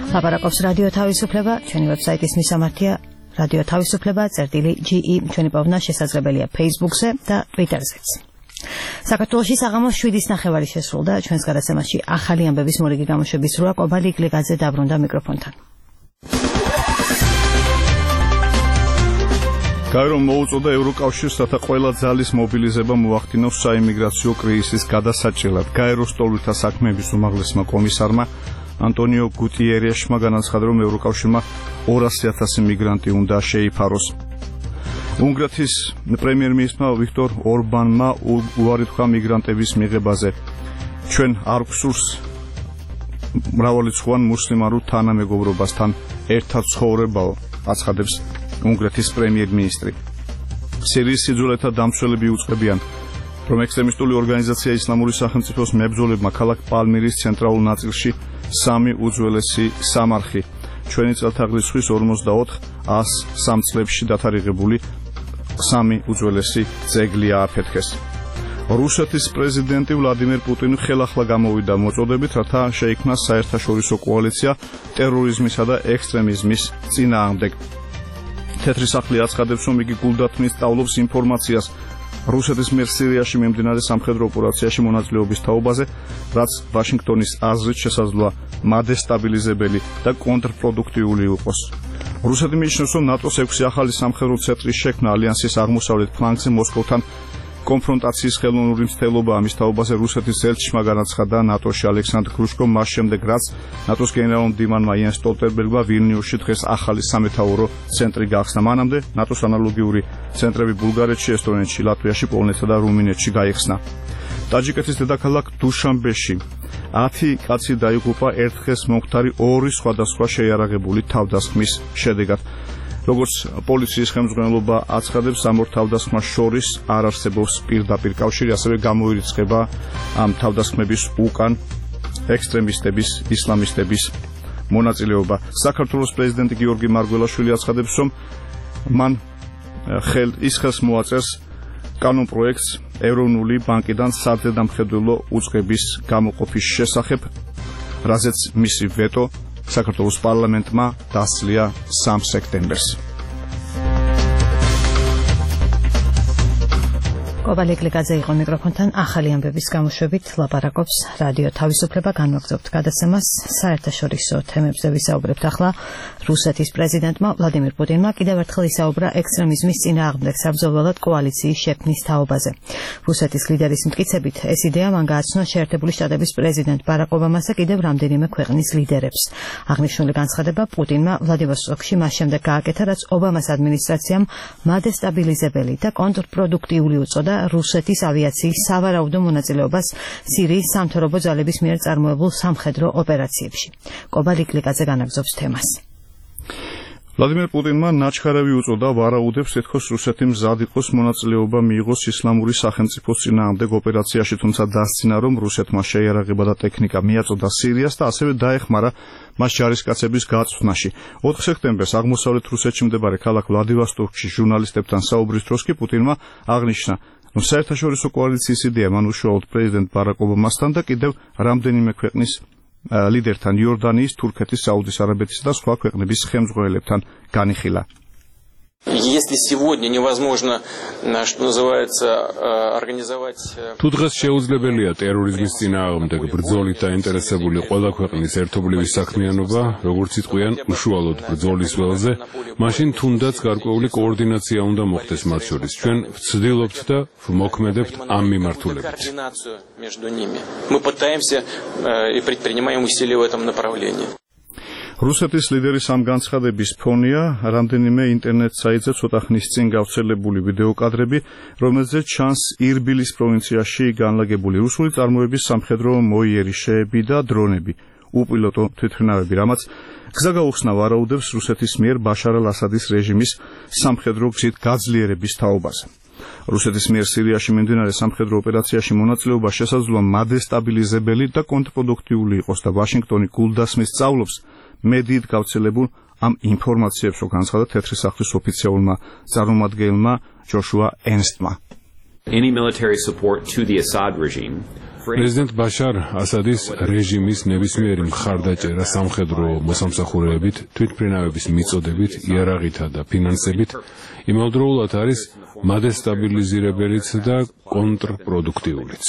Speaker 5: ლაპარაკობს რადიო თავისუფლება, ჩვენი ვებსაიტის მისამართია რადიო თავისუფლება წერტილი ჯი ი, ჩვენი პოვნა შესაძლებელია Facebook-ზე და Twitter-ზეც. საქართველოში საღამოს შვიდის ნახევარი შესრულდა, ჩვენს გადაცემაში ახალი ამბების მორიგი გამოშვების რვა კობალი იკლიკაძე დაბრუნდა მიკროფონთან.
Speaker 11: გაერომ მოუწოდა ევროკავშირს, რათა ყველა ძალის მობილიზება მოახდინოს საიმიგრაციო კრიზისის გადასაჭრელად. გაეროს სტოლვითა საქმეების უმაღლესმა კომისარმა ანტონიო გუტიერეშმა განაცხადა, რომ ევროკავშირმა ორასი ათასი მიგრანტი უნდა შეიფაროს. უნგრეთის პრემიერ-მინისტრმა ვიქტორ ორბანმა უარი თქვა მიგრანტების მიღებაზე. ჩვენ არ გვსურს მრავალრიცხოვან მუსლიმანურ თანამეგობრობასთან ერთად ცხოვრებაო, აცხადებს უნგრეთის პრემიერ-მინისტრი. სირიის სიძველეთა დამცველები უწყებიან, რომ ექსტრემისტული ორგანიზაცია ისლამური სახელმწიფოს მებრძოლებმა ქალაქ პალმირის ცენტრალურ ნაწილში სამი უძველესი სამარხი ჩვენი წელთაღრიცხვის ორმოცდაოთხ ას სამ წლებში დათარიღებული სამი უძველესი ძეგლი ააფეთქეს. რუსეთის პრეზიდენტი ვლადიმერ პუტინი ხელახლა გამოვიდა მოწოდებით, რათა შეიქმნას საერთაშორისო კოალიცია ტერორიზმისა და ექსტრემიზმის წინააღმდეგ. თეთრი სახლი აცხადებს, რომ იგი გულდათმის სწავლობს ინფორმაციას რუსეთის მიერ სირიაში მიმდინარე სამხედრო ოპერაციაში მონაწილეობის თაობაზე, რაც ვაშინგტონის აზრით შესაძლოა მადესტაბილიზებელი და კონტრპროდუქტიული იყოს. რუსეთი მიიჩნევს, რომ ნატოს ექვსი ახალი სამხედრო ცენტრის შექმნა ალიანსის აღმოსავლეთ ფლანგზე მოსკოვთან კონფრონტაციის ხელოვნური მცდელობა ამის თაობაზე რუსეთის ელჩმა განაცხადა ნატოში ალექსანდრ გრუშკომ მას შემდეგ, რაც ნატოს გენერალურ მდივანმა იენს სტოლტენბერგმა ვილნიუსში დღეს ახალი სამეთაურო ცენტრი გახსნა. მანამდე ნატოს ანალოგიური ცენტრები ბულგარეთში, ესტონეთში, ლატვიაში, პოლონეთსა და რუმინეთში გაიხსნა. ტაჯიკეთის დედაქალაქ დუშანბეში ათი კაცი დაიღუპა ერთ დღეს მომხდარი ორი სხვადასხვა შეიარაღებული თავდასხმის შედეგად. როგორც პოლიციის ხელმძღვანელობა აცხადებს, ამ ორ თავდასხმას შორის არ არსებობს პირდაპირ კავშირი, ასევე გამოირიცხება ამ თავდასხმების უკან ექსტრემისტების, ისლამისტების მონაწილეობა. საქართველოს პრეზიდენტი გიორგი მარგველაშვილი აცხადებს, რომ მან ხელ ის ხელს მოაწერს კანონპროექტს ეროვნული ბანკიდან სარდლედამხედველო უწყების გამოყოფის შესახებ, რაზეც მისი ვეტო საქართველოს პარლამენტმა დასლია სამ სექტემბერს.
Speaker 5: კობალი იკლიკაძე იყო მიკროფონთან, ახალი ამბების გამოშვებით ლაპარაკობს რადიო თავისუფლება. განვაგრძობთ გადაცემას, საერთაშორისო თემებზე ვისაუბრებთ. ახლა რუსეთის პრეზიდენტმა ვლადიმირ პუტინმა კიდევ ერთხელ ისაუბრა ექსტრემიზმის წინააღმდეგ საბრძოლველად კოალიციის შექმნის თაობაზე. რუსეთის ლიდერის მტკიცებით, ეს იდეა მან გააცნო შეერთებული შტატების პრეზიდენტ ბარაკ ობამას და კიდევ რამდენიმე ქვეყნის ლიდერებს. აღნიშნული განცხადება პუტინმა ვლადივოსტოკში მას შემდეგ გააკეთა, რაც ობამას ადმინისტრაციამ მადესტაბილიზებელი და კონტრპროდუქტიული უწოდა რუსეთის ავიაციის სავარაუდო მონაწილეობას სირიის სამთავრობო ძალების მიერ წარმოებულ სამხედრო ოპერაციებში. კობალი იკლიკაძე განაგრძობს თემას.
Speaker 11: ვლადიმერ პუტინმა ნაჩქარევი უწოდა ვარაუდებს, ეთქოს რუსეთი მზად იყოს მონაწილეობა მიიღოს ისლამური სახელმწიფოს წინააღმდეგ ოპერაციაში, თუმცა დასცინა, რომ რუსეთმა შეიარაღება და ტექნიკა მიაწოდა სირიას და ასევე დაეხმარა მას ჯარისკაცების გაწვრთნაში. ოთხ სექტემბერს აღმოსავლეთ რუსეთში მდებარე ქალაქ ვლადივოსტოკში ჟურნალისტებთან საუბრის დროს კი პუტინმა აღნიშნა, რომ საერთაშორისო კოალიციის იდეა მან უშუალოდ პრეზიდენტ ბარაკ ობამასთან და კიდევ რამდენიმე ქვეყნის ლიდერთან, იორდანიის, თურქეთის, საუდის არაბეთისა და სხვა ქვეყნების ხელმძღვანელებთან განიხილა.
Speaker 14: Если сегодня невозможно, что называется, организовать...
Speaker 3: თუ დღეს შეუძლებელია ტერორიზმის წინააღმდეგ ბრძოლით დაინტერესებული ყველა ქვეყნის ერთობლივი საქმიანობა, როგორც იტყვიან, უშუალოდ ბრძოლის ველზე, მაშინ თუნდაც გარკვეული კოორდინაცია უნდა მოხდეს მათ შორის. ჩვენ ვცდილობთ და ვმოქმედებთ ამ მიმართულებით.
Speaker 14: Мы пытаемся и предпринимаем усилия в этом направлении.
Speaker 11: რუსეთის ლიდერის ამ განცხადების ფონია რამდენიმე ინტერნეტ საიტზე ცოტა ხნის წინ გავრცელებული ვიდეო კადრები, რომელზეც ჩანს ირბილის პროვინციაში განლაგებული რუსული წარმოების სამხედრო მოიერიშეები და დრონები, უპილოტო თვითმფრინავები, რამაც გზა გაუხსნა ვარაუდებს რუსეთის მიერ ბაშარ ალ-ასადის რეჟიმის სამხედრო გზით გაძლიერების თაობაზე. რუსეთის მიერ სირიაში მიმდინარე სამხედრო ოპერაციაში მონაწილეობა შესაძლოა მადესტაბილიზებელი და კონტრპროდუქტიული იყოს და ვაშინგტონი გულდასმის სწავლობს მედიით გავრცელებულ ამ ინფორმაციებს, რო განცხადა თეთრი სახლის ოფიციალურმა წარმომადგენელმა ჯოშუა ენსტმა.
Speaker 4: Any military support to the Assad regime
Speaker 3: პრეზიდენტ ბაშარ ასადის რეჟიმის ნებისმიერი მხარდაჭერა სამხედრო მოსამსახურეებით, თვითმფრინავების მიწოდებით, იარაღითა და ფინანსებით იმავდროულად არის მადესტაბილიზირებელიც და კონტრპროდუქტიულიც.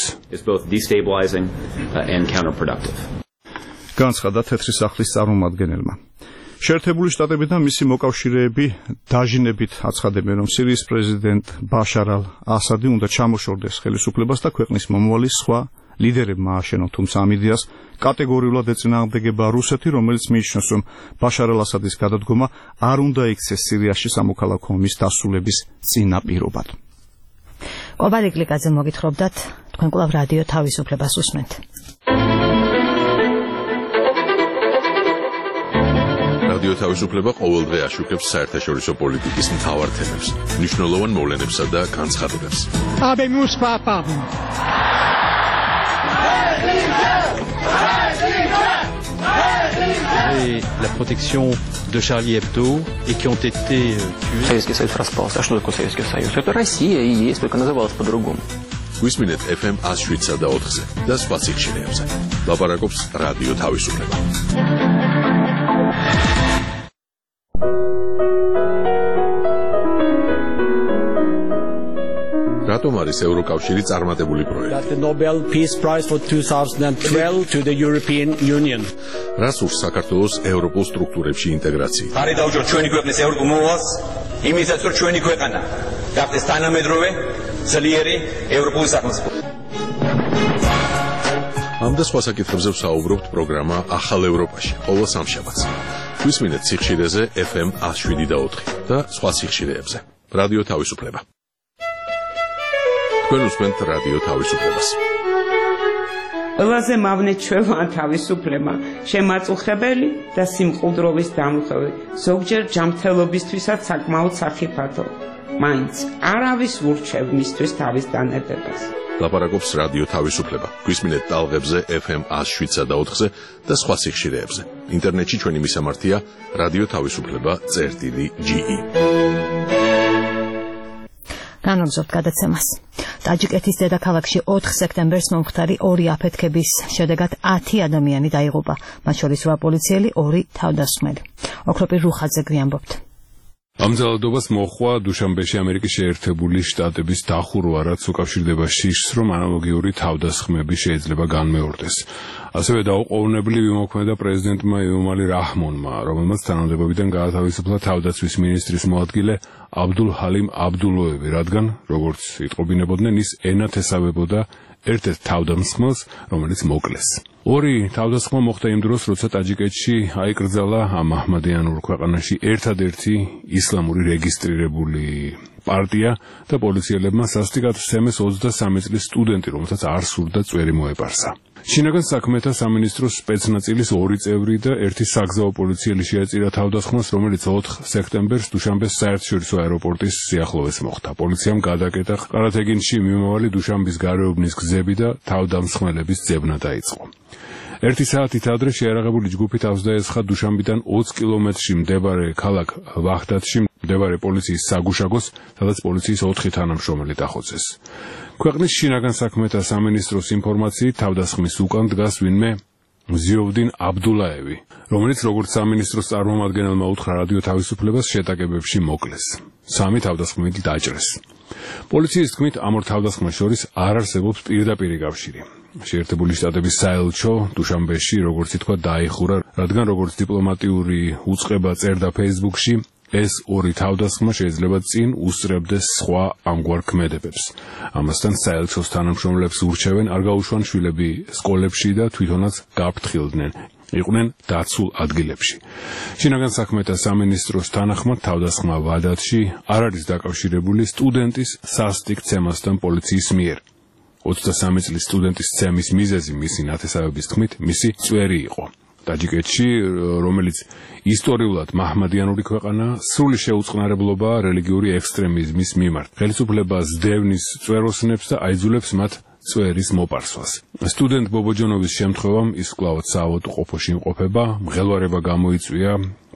Speaker 11: განცხადა თეთრი სახლის წარმომადგენელმა. შეერთებული შტატები და მისი მოკავშირეები დაჟინებით აცხადებენ, რომ სირიის პრეზიდენტ ბაშარ ალ-ასადი უნდა ჩამოშორდეს ხელისუფლებას და ქვეყნის მომავალი სხვა ლიდერებმა ააშენონ, თუმცა ამ იდეას კატეგორიულად ეწინააღმდეგება რუსეთი, რომელიც მიიჩნევს, რომ ბაშარ ალ-ასადის გადადგომა არ უნდა იქცეს სირიაში სამოქალაქო ომის დასრულების წინაპირობად.
Speaker 5: ყვაბარ იკლიკაძე მოგითხრობდათ, თქვენ კვლავ რადიო თავისუფლებას უსმენთ.
Speaker 1: რადიო თავისუფლება ყოველდღე აშუქებს საერთაშორისო პოლიტიკის მთავარ თემებს, მნიშვნელოვან მოვლენებსა და განცხადებებს.
Speaker 15: Habemus papam.
Speaker 16: Et la protection de Charlie Hebdo et qui ont été tués.
Speaker 17: Советский Союз распался. А что такое Советский Союз? Это Россия и есть, только называлась по-другому.
Speaker 1: Висминет эф эм one oh seven და ოთხზე და სხვა სიხშირეებზე. ლაპარაკობს რადიო თავისუფლება. რატომ არის ევროკავშირი წარმატებული პროექტი?
Speaker 15: The Nobel Peace Prize for twenty twelve to the European Union.
Speaker 1: რას ურს საქართველოს ევროპულ სტრუქტურებში ინტეგრაცია?
Speaker 19: არის დაუჯეროთ ჩვენი ქვეყნის ევროპულ მოვალს, იმისაც რომ ჩვენი ქვეყანა გახდეს თანამედროვე, ძლიერი ევროპული სახელმწიფო.
Speaker 1: ამ და სხვა საკითხებზე ვსაუბრობთ პროგრამა ახალ ევროპაში, ყოველ სამშაბათს. ვისმინეთ სიხშირეზე ეფ ემ one oh seven და ოთხი და სხვა სიხშირეებზე. რადიო თავისუფლება. თქვენ უსმენთ რადიო თავისუფლებას.
Speaker 25: ყველაზე მავნე ჩვევა თავისუფლება, შემაწუხებელი და სიმყუდროვის დამხევი, ზოგჯერ ჯანმრთელობისთვისაც საკმაოდ სახიფათო. მაინც არავის ურჩევ მისთვის თავის დანებებას.
Speaker 1: ლაპარაკობს რადიო თავისუფლება. გვისმინეთ ტალღებზე ეფ ემ one oh seven და ოთხზე და სხვა სიხშირეებზე. ინტერნეტში ჩვენი მისამართია რადიო თავისუფლება წერტილი ჯი ი.
Speaker 5: განვაგრძობთ გადაცემას. ტაჯიკეთის დედაქალაქში ოთხ სექტემბერს მომხდარი ორი აფეთქების შედეგად ათი ადამიანი დაიღუპა, მათ შორის რვა პოლიციელი, ორი თავდასხმელი. ოქროპირ რუხაძე გვიამბობთ.
Speaker 3: ამ ძალადობას მოჰყვა დუშანბეში ამერიკის შეერთებული შტატების დახურვა, რაც უკავშირდება შიშს, რომ ანალოგიური თავდასხმები შეიძლება განმეორდეს. ასევე დაუყოვნებლივ იმოქმედა პრეზიდენტმა იმომალი რაჰმონმა, რომელმაც თანამდებობიდან გაათავისუფლა თავდაცვის მინისტრის მოადგილე აბდულ ჰალიმ აბდულოევი, რადგან, როგორც იტყობინებოდნენ, ის ენათ ესავებოდა ერთ-ერთ თავდამსხმელს, რომელიც მოკლეს. ორი თავდასხმა მოხდა იმ დროს, როცა ტაჯიკეთში აიკრძალა ამ აჰმადიანურ ქვეყანაში ერთადერთი ისლამური რეგისტრირებული პარტია და პოლიციელებმა სასტიკად სცემეს ოცდასამი წლის სტუდენტი, რომელსაც არ სურდა წვერი მოეპარსა. შინაგან საქმეთა სამინისტროს სპეცნაწილის ორი წევრი და ერთი საგზაო პოლიციელი შეაწირა თავდასხმას, რომელიც ოთხ სექტემბერს დუშანბეს საერთაშორისო აეროპორტის სიახლოვეს მოხდა. პოლიციამ გადაკეტა ყარათეგინში მიმავალი დუშანბის გარეუბნის გზები და თავდამსხმელების ძებნა დაიწყო. ერთი საათით ადრე შეიარაღებული ჯგუფი თავს დაესხა დუშანბიდან ოცი კილომეტრში მდებარე ქალაქ ვაჰდათში მდებარე პოლიციის საგუშაგოს, სადაც პოლიციის ოთხი თანამშრომელი დახოცეს. ქვეყნის შინაგან საქმეთა სამინისტროს ინფორმაციით თავდასხმის უკან დგას ვინმე ზიოვდინ აბდულაევი, რომელიც როგორც სამინისტროს წარმომადგენელმა უთხრა რადიო თავისუფლებას შეტაკებებში მოკლეს. სამი თავდასხმით დაჭრეს. პოლიციის თქმით, ამ ორ თავდასხმას შორის არ არსებობს პირდაპირი კავშირი. შეერთებული შტატების საელჩო დუშანბეში, როგორც ითქვა, დაიხურა, რადგან როგორც დიპლომატიური უწყება წერდა Facebook-ში, ეს ორი თავდასხმა შეიძლება წინ უსწრებდეს სხვა ამგვარ ქმედებებს. ამასთან საელჩოს თანამშრომლებს ურჩევენ არ გაუშვან შვილები სკოლებში და თვითონაც გაფრთხილდნენ. იყვნენ დაცულ ადგილებში. შინაგან საქმეთა სამინისტროს თანახმად თავდასხმა ვადათში არ არის დაკავშირებული სტუდენტის სასტიკ ცემასთან პოლიციის მიერ. ოცდასამი წლის სტუდენტის ცემის მიზეზი მისი ნათესავების თქმით მისი წვერი იყო. ტაჯიკეთში, რომელიც ისტორიულად მაჰმადიანური ქვეყანა, სრული შეუწყნარებლობაა რელიგიური ექსტრემიზმის მიმართ. ხელისუფლება სდევნის წვეროსნებს და აიძულებს მათ წვერის მოპარსვას. სტუდენტ ბობოჯონოვის შემთხვევამ ის კვლავ საავადმყოფოში იმყოფება, მღელვარება გამოიწვია,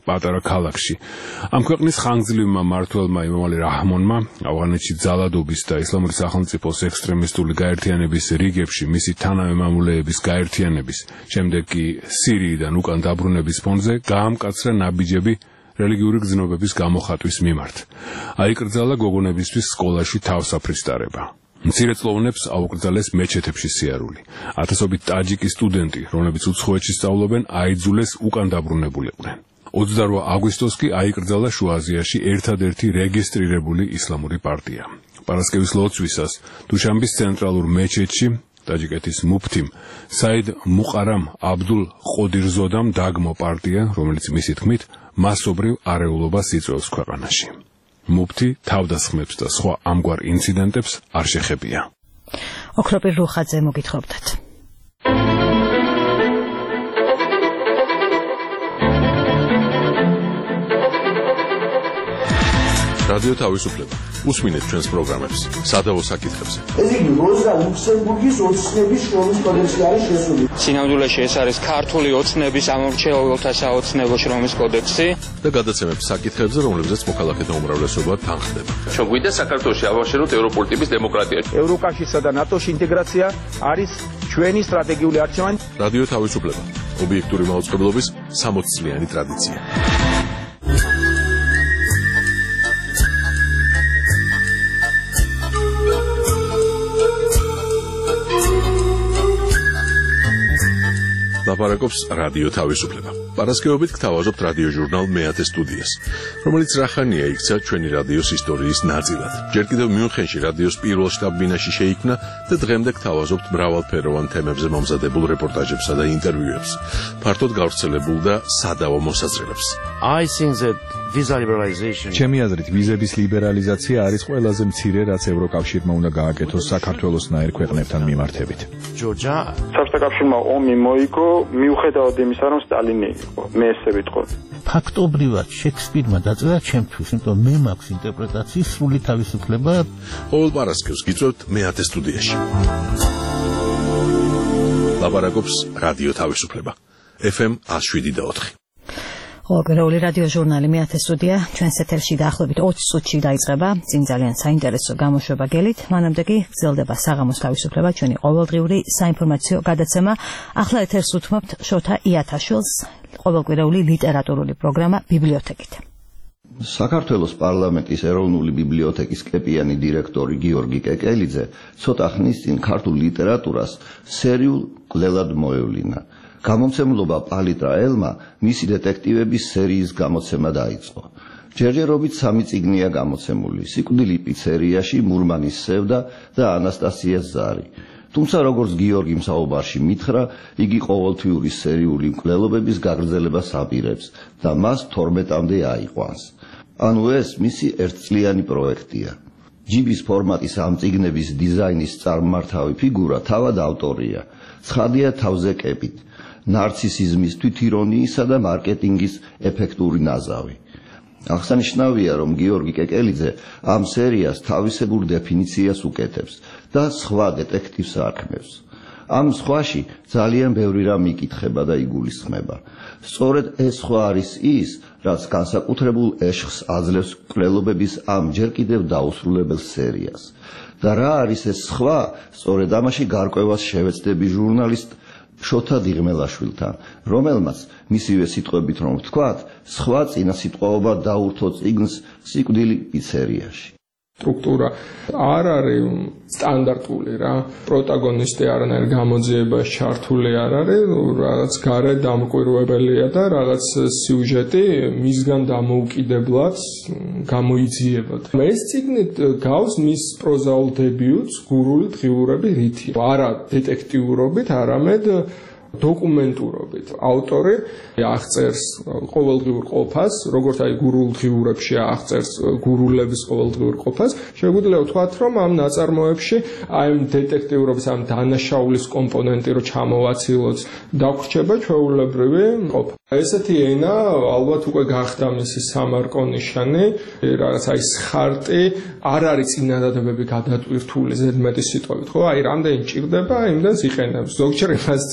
Speaker 3: პატარა ქალაქში. ამ ქვეყნის ხანგრძლივმა მმართველმა იმამალი რაჰმონმა ავღანეთში ძალადობის და ისლამური სახელმწიფოს ექსტრემისტული გაერთიანების რიგებში მისი თანამემამულეების გაერთიანების, შემდეგ კი სირიიდან უკან დაბრუნების ფონზე გაამკაცრა ნაბიჯები რელიგიური გზნობების გამოხატვის მიმართ. აიკრძალა გოგონებისთვის სკოლაში თავსაფრის დარება. მცირეწლოვნებს აუკრძალეს მეჩეთებში სიარული. ათასობით ტაჯიკი სტუდენტი, რომლებიც უცხოეთში სწავლობენ, აიძულეს უკან დაბრუნებულიყვნენ. ოცდაორ აგვისტოს კი აიკრძალა შუა აზიაში ერთადერთი რეგისტრირებული ისლამური პარტია. პარასკევის ლოცვისას დუშანბის ცენტრალურ მეჩეთში ტაჯიკეთის მუფთიმ საიდ მუყარამ აბდულ ყოდირზოდამ დაგმო პარტია, რომელიც მისი თქმით მასობრივ არეულობას იწვევს ქვეყანაში. მუფთი თავდასხმებს და სხვა ამგვარ ინციდენტებს არ შეხებია.
Speaker 5: ოქროპირ რუხაძე მოგითხრობდათ.
Speaker 1: რადიო თავისუფლება. უსმინეთ ჩვენს პროგრამებს სადავო საკითხებზე.
Speaker 7: ეს იგი როზა ლუქსემბურგის ოცნების შრომის კოდექსი არის შესული.
Speaker 12: სინამდვილეში ეს არის ქართული ოცნების ამორჩეულთა საოცნებო შრომის კოდექსი
Speaker 1: და გადაცემებს საკითხებზე, რომლებზეც მოქალაქეთა უმრავლესობა თანხდება.
Speaker 13: ჩვენ გვინდა საქართველოში ავაშენოთ ევროპული ტიპის დემოკრატია.
Speaker 18: ევროკავშირსა და ნატოს ინტეგრაცია არის ჩვენი სტრატეგიული არჩევანი.
Speaker 1: რადიო თავისუფლება. ობიექტური მაუწყებლობის სამოც წლიანი ტრადიცია. ლაპარაკობს რადიო თავისუფლება. პარასკევობით გთავაზობთ რადიო ჟურნალ მეათე სტუდიას, რომელიც რახანია იქცა ჩვენი რადიოს ისტორიის ნაწილად. ჯერ კიდევ მიუნხენში რადიოს პირველ შტაბ-ბინაში შეიქმნა და დღემდე გთავაზობთ მრავალფეროვან თემებზე მომზადებულ რეპორტაჟებსა და ინტერვიუებს, ფართოდ გავრცელებულ და სადავო მოსაზრებებს.
Speaker 20: I think that visa liberalization
Speaker 26: ჩემი აზრით ვიზების ლიბერალიზაცია არის ყველაზე მცირე, რაც ევროკავშირმა უნდა გააკეთოს საქართველოსნაირ ქვეყნებთან მიმართებით.
Speaker 20: ჯორჯა
Speaker 18: საბჭოთა კავშირმა ომი მოიგო მიუხედავად იმისა, რომ სტალინი იყო. მე ესე ვიტყოდ.
Speaker 20: ფაქტობრივად შექსპირმა დაწერა ჩემთვის, იმიტომ მე მაქვს ინტერპრეტაციის სრული თავისუფლება.
Speaker 1: ყოველ პარასკევს გიწევთ მეათე სტუდიაში. ლაპარაკობს რადიო თავისუფლება. ეფ ემ one oh seven point four.
Speaker 5: ყოველკვირეული რადიო ჟურნალი მეათე სტუდია ჩვენს ეთერში დაახლოებით ოცი წუთში დაიწყება. წინ ძალიან საინტერესო გამოშვება გელით. მანამდე კი გრძელდება საღამოს თავისუფლება, ჩვენი ყოველდღიური საინფორმაციო გადაცემა. ახლა ეთერს უთმობთ შოთა იათაშვილს, ყოველკვირეული ლიტერატურული პროგრამა ბიბლიოთეკით.
Speaker 27: საქართველოს პარლამენტის ეროვნული ბიბლიოთეკის კეპიანი დირექტორი გიორგი კეკელიძე ცოტა ხნის წინ ქართულ ლიტერატურას სერიულ კვლელად მოევლინა. გამომცემლობა პალიტრა ელმა მისი დეტექტივების სერიის გამოცემა დაიწყო. ჯერჯერობით სამი წიგნია გამოცემული: სიკვდილი პიცერიაში, მურმანის სევდა და ანასტასიას ზარი. თუმცა როგორც გიორგიმ საუბარში მითხრა, იგი ყოველთვიური სერიული მკვლელობების გაგრძელებას აპირებს და მას თორმეტამდე აიყვანს. ანუ ეს მისი ერთწლიანი პროექტია. ჯიბის ფორმატის ამ წიგნების დიზაინის წარმმართავი ფიგურა თავად ავტორია. ცხადია თავზე კეპით. ნარცისიზმის, თვითირონიისა და მარკეტინგის ეფექტური ნაზავი. აღსანიშნავია, რომ გიორგი კეკელიძე ამ სერიას თავისებურ დეფინიციას უკეთებს და სხვა დეტექტივს არქმევს. ამ სხვაში ძალიან ბევრი რამ იკითხება და იგულისხმება. სწორედ ეს სხვა არის ის, რაც განსაკუთრებულ ეშხს აძლევს მკვლელობების ამ ჯერ კიდევ დაუსრულებელ სერიას. და რა არის ეს სხვა? სწორედ ამაში გარკვევას შევეცდები ჟურნალისტ შოთა დიღმელაშვილთან, რომელმაც მისივე სიტყვებით რომ ვთქვათ, სხვა წინასიტყვაობა დაურთო წიგნს სიკვდილი პიცერიაში.
Speaker 6: სტრუქტურა არ არის სტანდარტული რა. პროტაგონისტი არანაირ გამოძიებას ჩართული არ არის, რაღაც გარე დამკვირვებელია და რაღაც სიუჟეტი მისგან დამოუკიდებლად გამოიძიება. ეს წიგნი გავს მის პროზაულ დებიუტს გურული დღიურები რითი. არა დეტექტიურობით, არამედ დოკუმენტურობით. ავტორი აღწერს ყოველდღიურ ყოფას, როგორც აი გურულ დღიურებში აღწერს გურულების ყოველდღიურ ყოფას. შეგვიძლია ვთქვათ, რომ ამ ნაწარმოებში აი დეტექტიურობის ამ დანაშაულის კომპონენტი რო ჩამოვაცილოთ, დაგვრჩება ჩვეულებრივი ყოფა. ესეთი ენა ალბათ უკვე გახდა მისი სამარკონიშანი, რაღაც აი ხარტი, არ არის წინადადებები გადატვირთული ზედმეტი სიტყვებით, ხო? აი რამდენი ჭირდება, იმდენს იყენებს. ზოგჯერ იმას ცოტასაც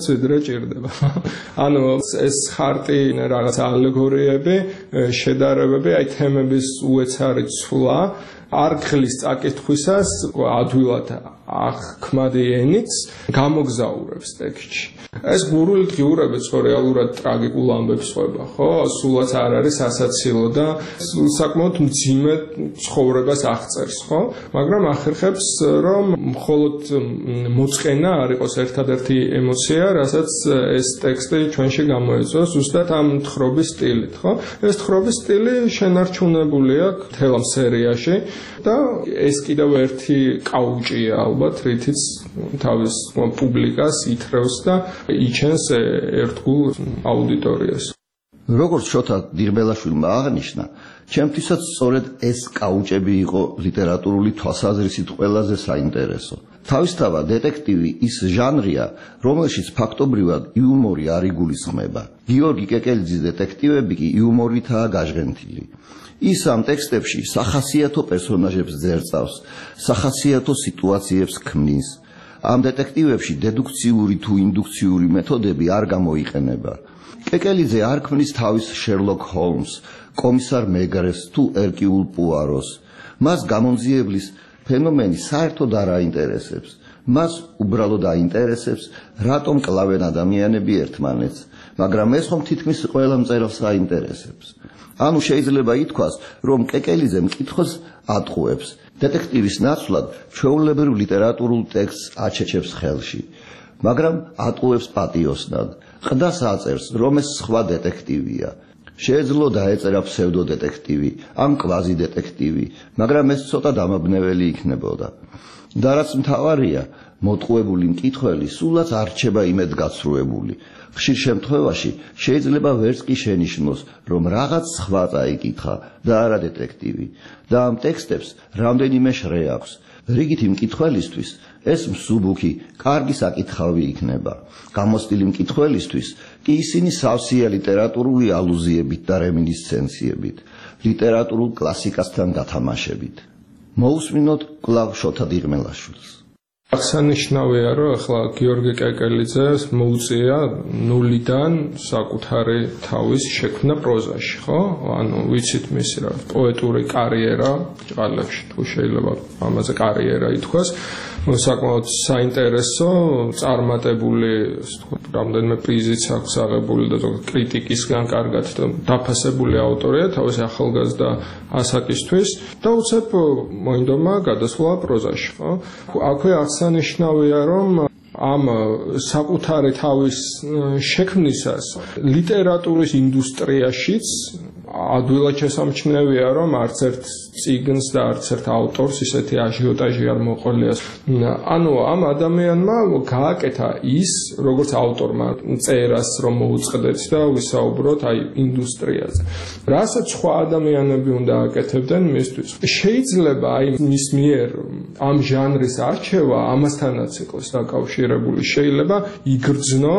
Speaker 6: ვიდრე ჭირდება. ანუ ეს ხარტი რაღაც ალეგორიები, შედარებები, აი თემების უეცარი ცვლა არ გხლის წაკითხვისას ადვილად აღქმადი ენით გამოგზაურებს ტექსტში. ეს გურული დღიურებიც ხო რეალურად ტრაგიკულ ამბებს ყვება, ხო? სულაც არ არის ასაცილო და საკმაოდ მძიმე ცხოვრებას აღწერს, ხო? მაგრამ ახერხებს რომ მხოლოდ მოწყენა არ იყოს ერთადერთი ემოცია, რასაც ეს ტექსტი ჩვენში გამოეწვევს, ზუსტად ამ თხრობის სტილით, ხო? ეს თხრობის სტილი შენარჩუნებულია მთელ ამ სერიაში და ეს კიდევ ერთი კაუჭია ალბათ, რითიც თავის პუბლიკას ითრევს და იჩენს ერთგულ აუდიტორიას.
Speaker 27: როგორც შოთა დირბელაშვილმა აღნიშნა, ჩემთვისაც სწორედ ეს კაუჭები იყო ლიტერატურული თვალსაზრისით ყველაზე საინტერესო. თავისთავად დეტექტივი ის ჟანრია, რომელშიც ფაქტობრივად იუმორი არ იგულისხმება. გიორგი კეკელიძის დეტექტივები კი იუმორითაა გაჟღენთილი. ის ამ ტექსტებში სახასიათო პერსონაჟებს ძერწავს, სახასიათო სიტუაციებს ქმნის. ამ დეტექტივებში დედუქციური თუ ინდუქციური მეთოდები არ გამოიყენება. კეკელიძე არ ქმნის თავის შერლოკ ჰოლმს, კომისარ მეგრეს თუ ერკიულ პუაროს. მას გამონძიებლის ფენომენი საერთოდ არ აინტერესებს. მას უბრალოდ აინტერესებს, რატომ კლავენ ადამიანები ერთმანეთს, მაგრამ ეს ხომ თითქმის ყველა მწერალს აინტერესებს. ანუ შეიძლება ითქვას, რომ კეკელიძე მკითხველს ატყუებს. დეტექტივის ნაცვლად ჩვეულებრივ ლიტერატურულ ტექსტს აჩეჩებს ხელში, მაგრამ ატყუებს პატიოსნად. ყდას აწერს, რომ ეს სხვა დეტექტივია. შეეძლო დაეწერა ფსევდო დეტექტივი, ამ კვაზი დეტექტივი, მაგრამ ეს ცოტა დამაბნეველი იქნებოდა. და რაც მთავარია, მოტყუებული მკითხველი სულაც არ რჩება იმედგაცრუებული. ხშირ შემთხვევაში შეიძლება ვერც კი შენიშნოს, რომ რაღაც სხვა წაიკითხა და არა დეტექტივი. და ამ ტექსტებს რამდენიმე შრე აქვს. რიგითი მკითხველისთვის ეს მსუბუქი, კარგი საკითხავი იქნება. გამოსტილი მკითხველისთვის კი ისინი სავსეა ლიტერატურული ალუზიებით და რემინისცენციებით, ლიტერატურულ კლასიკასთან დათამაშებით. მოусმინოთ კვლავ შოთა დიღმელაშვილს.
Speaker 6: აღსანიშნავია, რომ ახლა გიორგი კეკელიძეს მოუწია ნულიდან საკუთარი თავის შექმნა პროზაში, ხო? ანუ ვიცით მისი რა პოეტური კარიერა ჭყალებში, თუ შეიძლება ამაზე კარიერა ითქვას, საკმაოდ საინტერესო, წარმატებული, რამდენიმე პრიზიც აქვს აღებული და კრიტიკისგან კარგად დაფასებული ავტორია თავის ახალგაზრდა ასაკისთვის და უცებ მოინდომა გადასვლა პროზაში, ხო? აქვე აღსანიშნავია, რომ ამ საკუთარი თავის შექმნისას ლიტერატურის ინდუსტრიაშიც ადვილად შესამჩნევია, რომ არც ერთ წიგნს და არც ერთ ავტორს ისეთი აჟიოტაჟი არ მოყოლია. ანუ ამ ადამიანმა გააკეთა ის, როგორც ავტორმა წერას რომ მოუწყდეთ და ვისაუბროთ აი ინდუსტრიაზე. რასაც სხვა ადამიანები უნდა აკეთებდნენ მისთვის. შეიძლება აი მის მიერ ამ ჟანრის არჩევა ამასთანაც იყოს დაკავშირებული. შეიძლება იგრძნო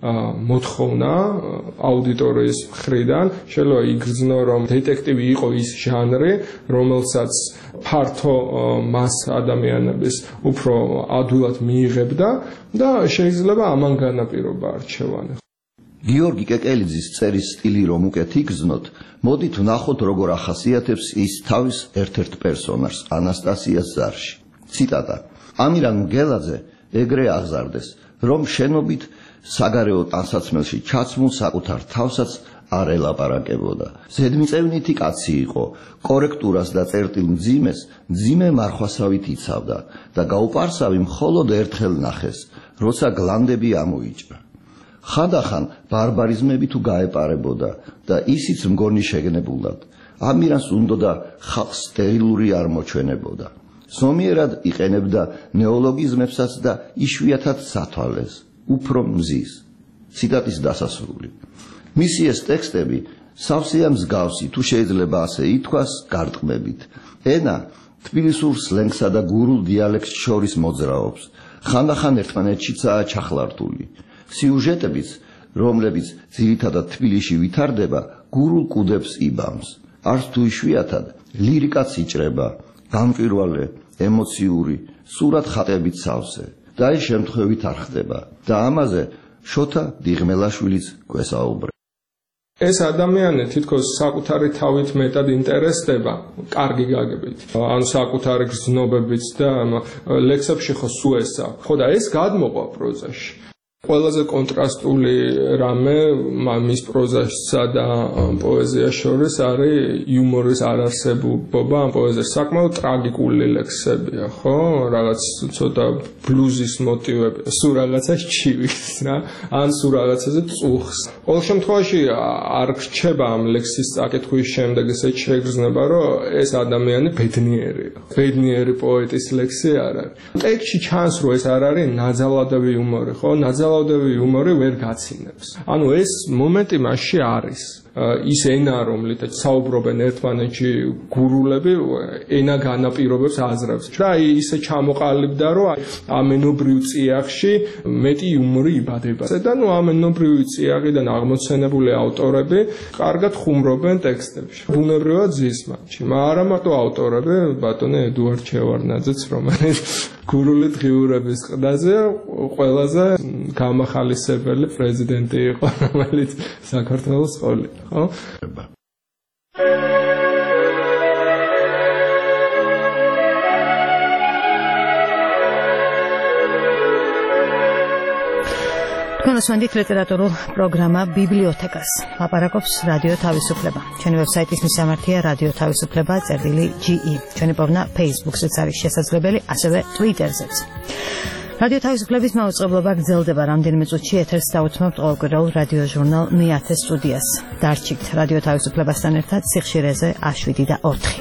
Speaker 6: მოთხოვნა აუდიტორიის მხრიდან, შეიძლება იგრძნო რომ დეტექტივი იყო ის ჟანრი, რომელსაც ფართო მას ადამიანების უფრო ადვილად მიიღებდა და შეიძლება ამან განაპირობა არჩევანი.
Speaker 27: გიორგი კეკელიძის წერის სტილი რომ უკეთ იგრძნოთ, მოდით ვნახოთ როგორ ახასიათებს ის თავის ერთ-ერთ პერსონაჟს ანასტასიას ზარში. ციტატა: ამირან მგელაძე ეგრე აღზარდეს, რომ შენობით საგარეო ტანსაცმელში ჩაცმულ საკუთარ თავსაც არ ელაპარაკებოდა. ზედმიწევნითი კაცი იყო, კორექტურას და წერტილ მძიმეს მძიმე მარხვასავით იცავდა და გაუპარსავი მხოლოდ ერთხელ ნახეს, როცა გლანდები ამოიჭრა. ხანდახან ბარბარიზმები თუ გაეპარებოდა და ისიც მგონი შეგნებულად. ამირანს უნდოდა ხალხს სტერილური არ მოჩვენებოდა. ზომიერად იყენებდა ნეოლოგიზმებსაც და იშვიათად სათვალეს, უფრო მზის. ციტატის დასასრული. მისი ეს ტექსტები სავსეა მსგავსი, თუ შეიძლება ასე ითქვას, გარტყმებით. ენა თბილისურ სლენგსა და გურულ დიალექტს შორის მოძრაობს. ხანდახან ერთმანეთშიცაა ჩახლართული. სიუჟეტებიც, რომლებიც ძირითადად თბილისში ვითარდება, გურულ კუდებს იბამს. არც თუ იშვიათად ლირიკაც იჭრება, განპირვალე, ემოციური, სურათ ხატებით სავსე. და ეს შემთხვევით არ ხდება. და ამაზე შოთა დიღმელაშვილიც გვესაუბრა.
Speaker 6: ეს ადამიანი თითქოს საკუთარი თავით მეტად ინტერესდება კარგი გაგებით, ანუ საკუთარი გრძნობებით და ლექსებში ხო სულ ესა. ხო და ეს გადმოყვა პროზაში. ყველაზე კონტრასტული რამე მის პროზასა და პოეზიას შორის არის იუმორის არარსებობა ამ პოეზიაში. საკმაოდ ტრაგიკული ლექსებია, ხო? რაღაც ცოტა ბლუზის მოტივები, სულ რაღაცას ჩივის რა, ან სულ რაღაცაზე წუხს. ყოველ შემთხვევაში არ რჩება ამ ლექსის წაკითხვის შემდეგ ესეთი შეგრძნება, რომ ეს ადამიანი ბედნიერია. ბედნიერი პოეტის ლექსი არ არის. ტექსტში ჩანს, რომ ეს არ არის ნაძალადები იუმორი, ხო? ნაძალადები იუმორი ვერ გაცინებს. ანუ ეს მომენტი მასში არის. ის ენა, რომლითაც საუბრობენ ერთმანეთში გურულები, ენა განაპირობებს აზრებს. და ისე ჩამოყალიბდა, რომ ამ ენობრივ წიაღში მეტი იუმორი იბადება. და ნუ ამ ენობრივ წიაღიდან აღმოცენებული ავტორები კარგად ხუმრობენ ტექსტებში. ბუნებრივად ზის მათში. არა მარტო ავტორები, ბატონი ედუარდ შევარდნაძეც, რომელიც გურული დღიურების ყდაზე ყველაზე გამახალისებელი პრეზიდენტი იყო, რომელიც საქართველოს ყოლია. ხო?
Speaker 5: კონსვენდით ლიტერატურულ პროგრამა ბიბლიოთეკას ლაპარაკობს რადიო თავისუფლება. ჩვენი ვებსაიტის მისამართია რადიო თავისუფლება წერტილი ჯი ი. ჩვენი პოვნა Facebook-ზეც არის შესაძლებელი, ასევე Twitter-ზეც. რადიო თავისუფლების მაუწყებლობა გრძელდება რამდენიმე წუთში ეთერს დაუთმობთ ყოველკვირეულ რადიო ჟურნალ მეათე სტუდიას. დარჩით რადიო თავისუფლებასთან ერთად სიხშირეზე შვიდი და ოთხი.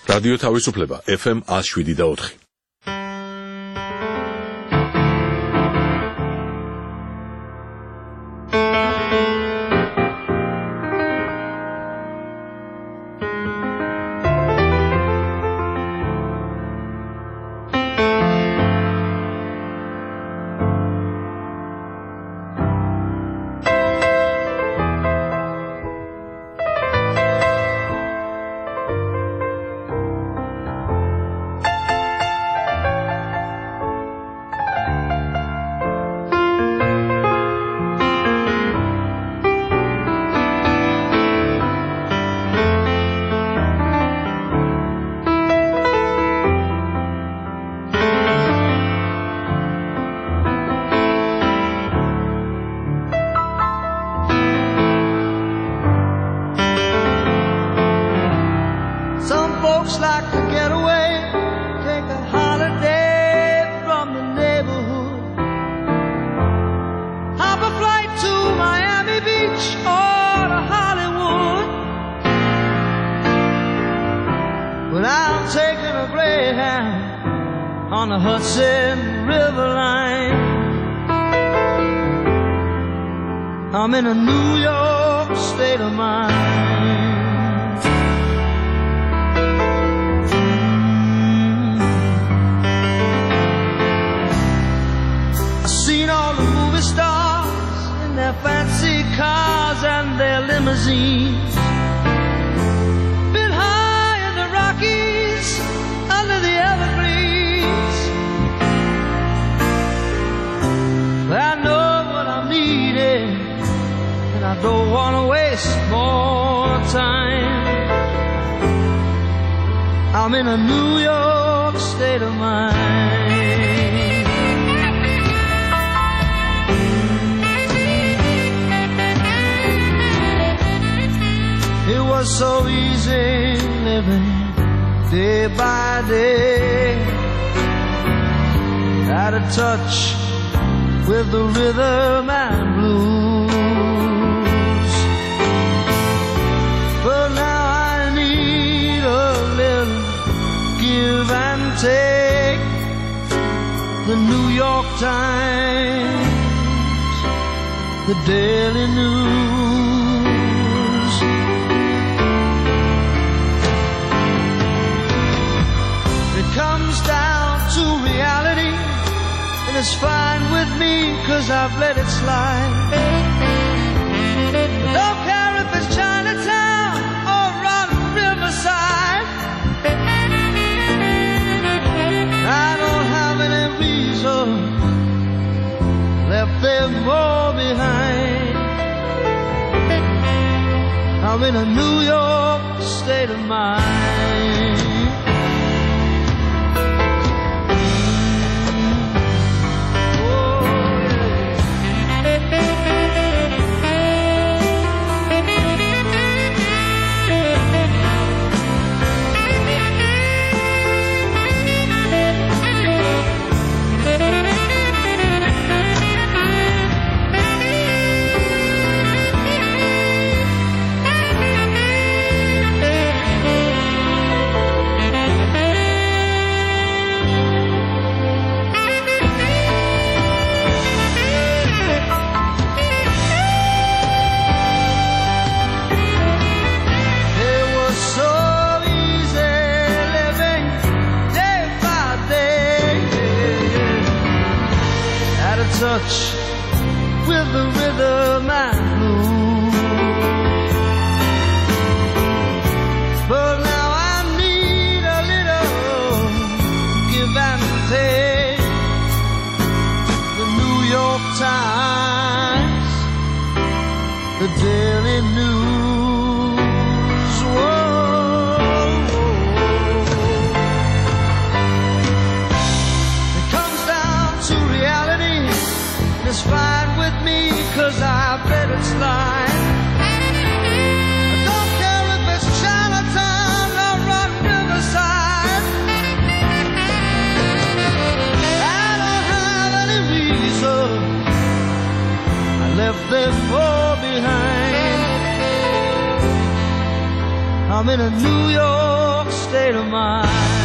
Speaker 1: რადიო თავისუფლება ეფ ემ one oh seven და four.
Speaker 2: I'm in a New York state of mind. I've seen all the movie stars in their fancy cars and their limousines. Been high in the Rockies, under the evergreens. But I know what I'm needing, and I don't want to waste more time. I'm in a New York state of mind. It was so easy living day by day, out of touch with the rhythm and blues. But now I need a little give and take. The New York Times, the Daily News. It comes down to reality, and it's fine with me, 'cause I've let it slide. Don't care if it's Chinatown or on Riverside. I don't have any reason, left them all behind. I'm in a New York state of mind. Touch with the rhythm and blues. But now I need a little give and take. The New York Times, the Daily News. Whoa. It comes down to reality. It's fine with me, 'cause I've let it slide. I don't care if it's Chinatown or on Riverside. I don't have any reason, I left them all behind. I'm in a New York state of mind.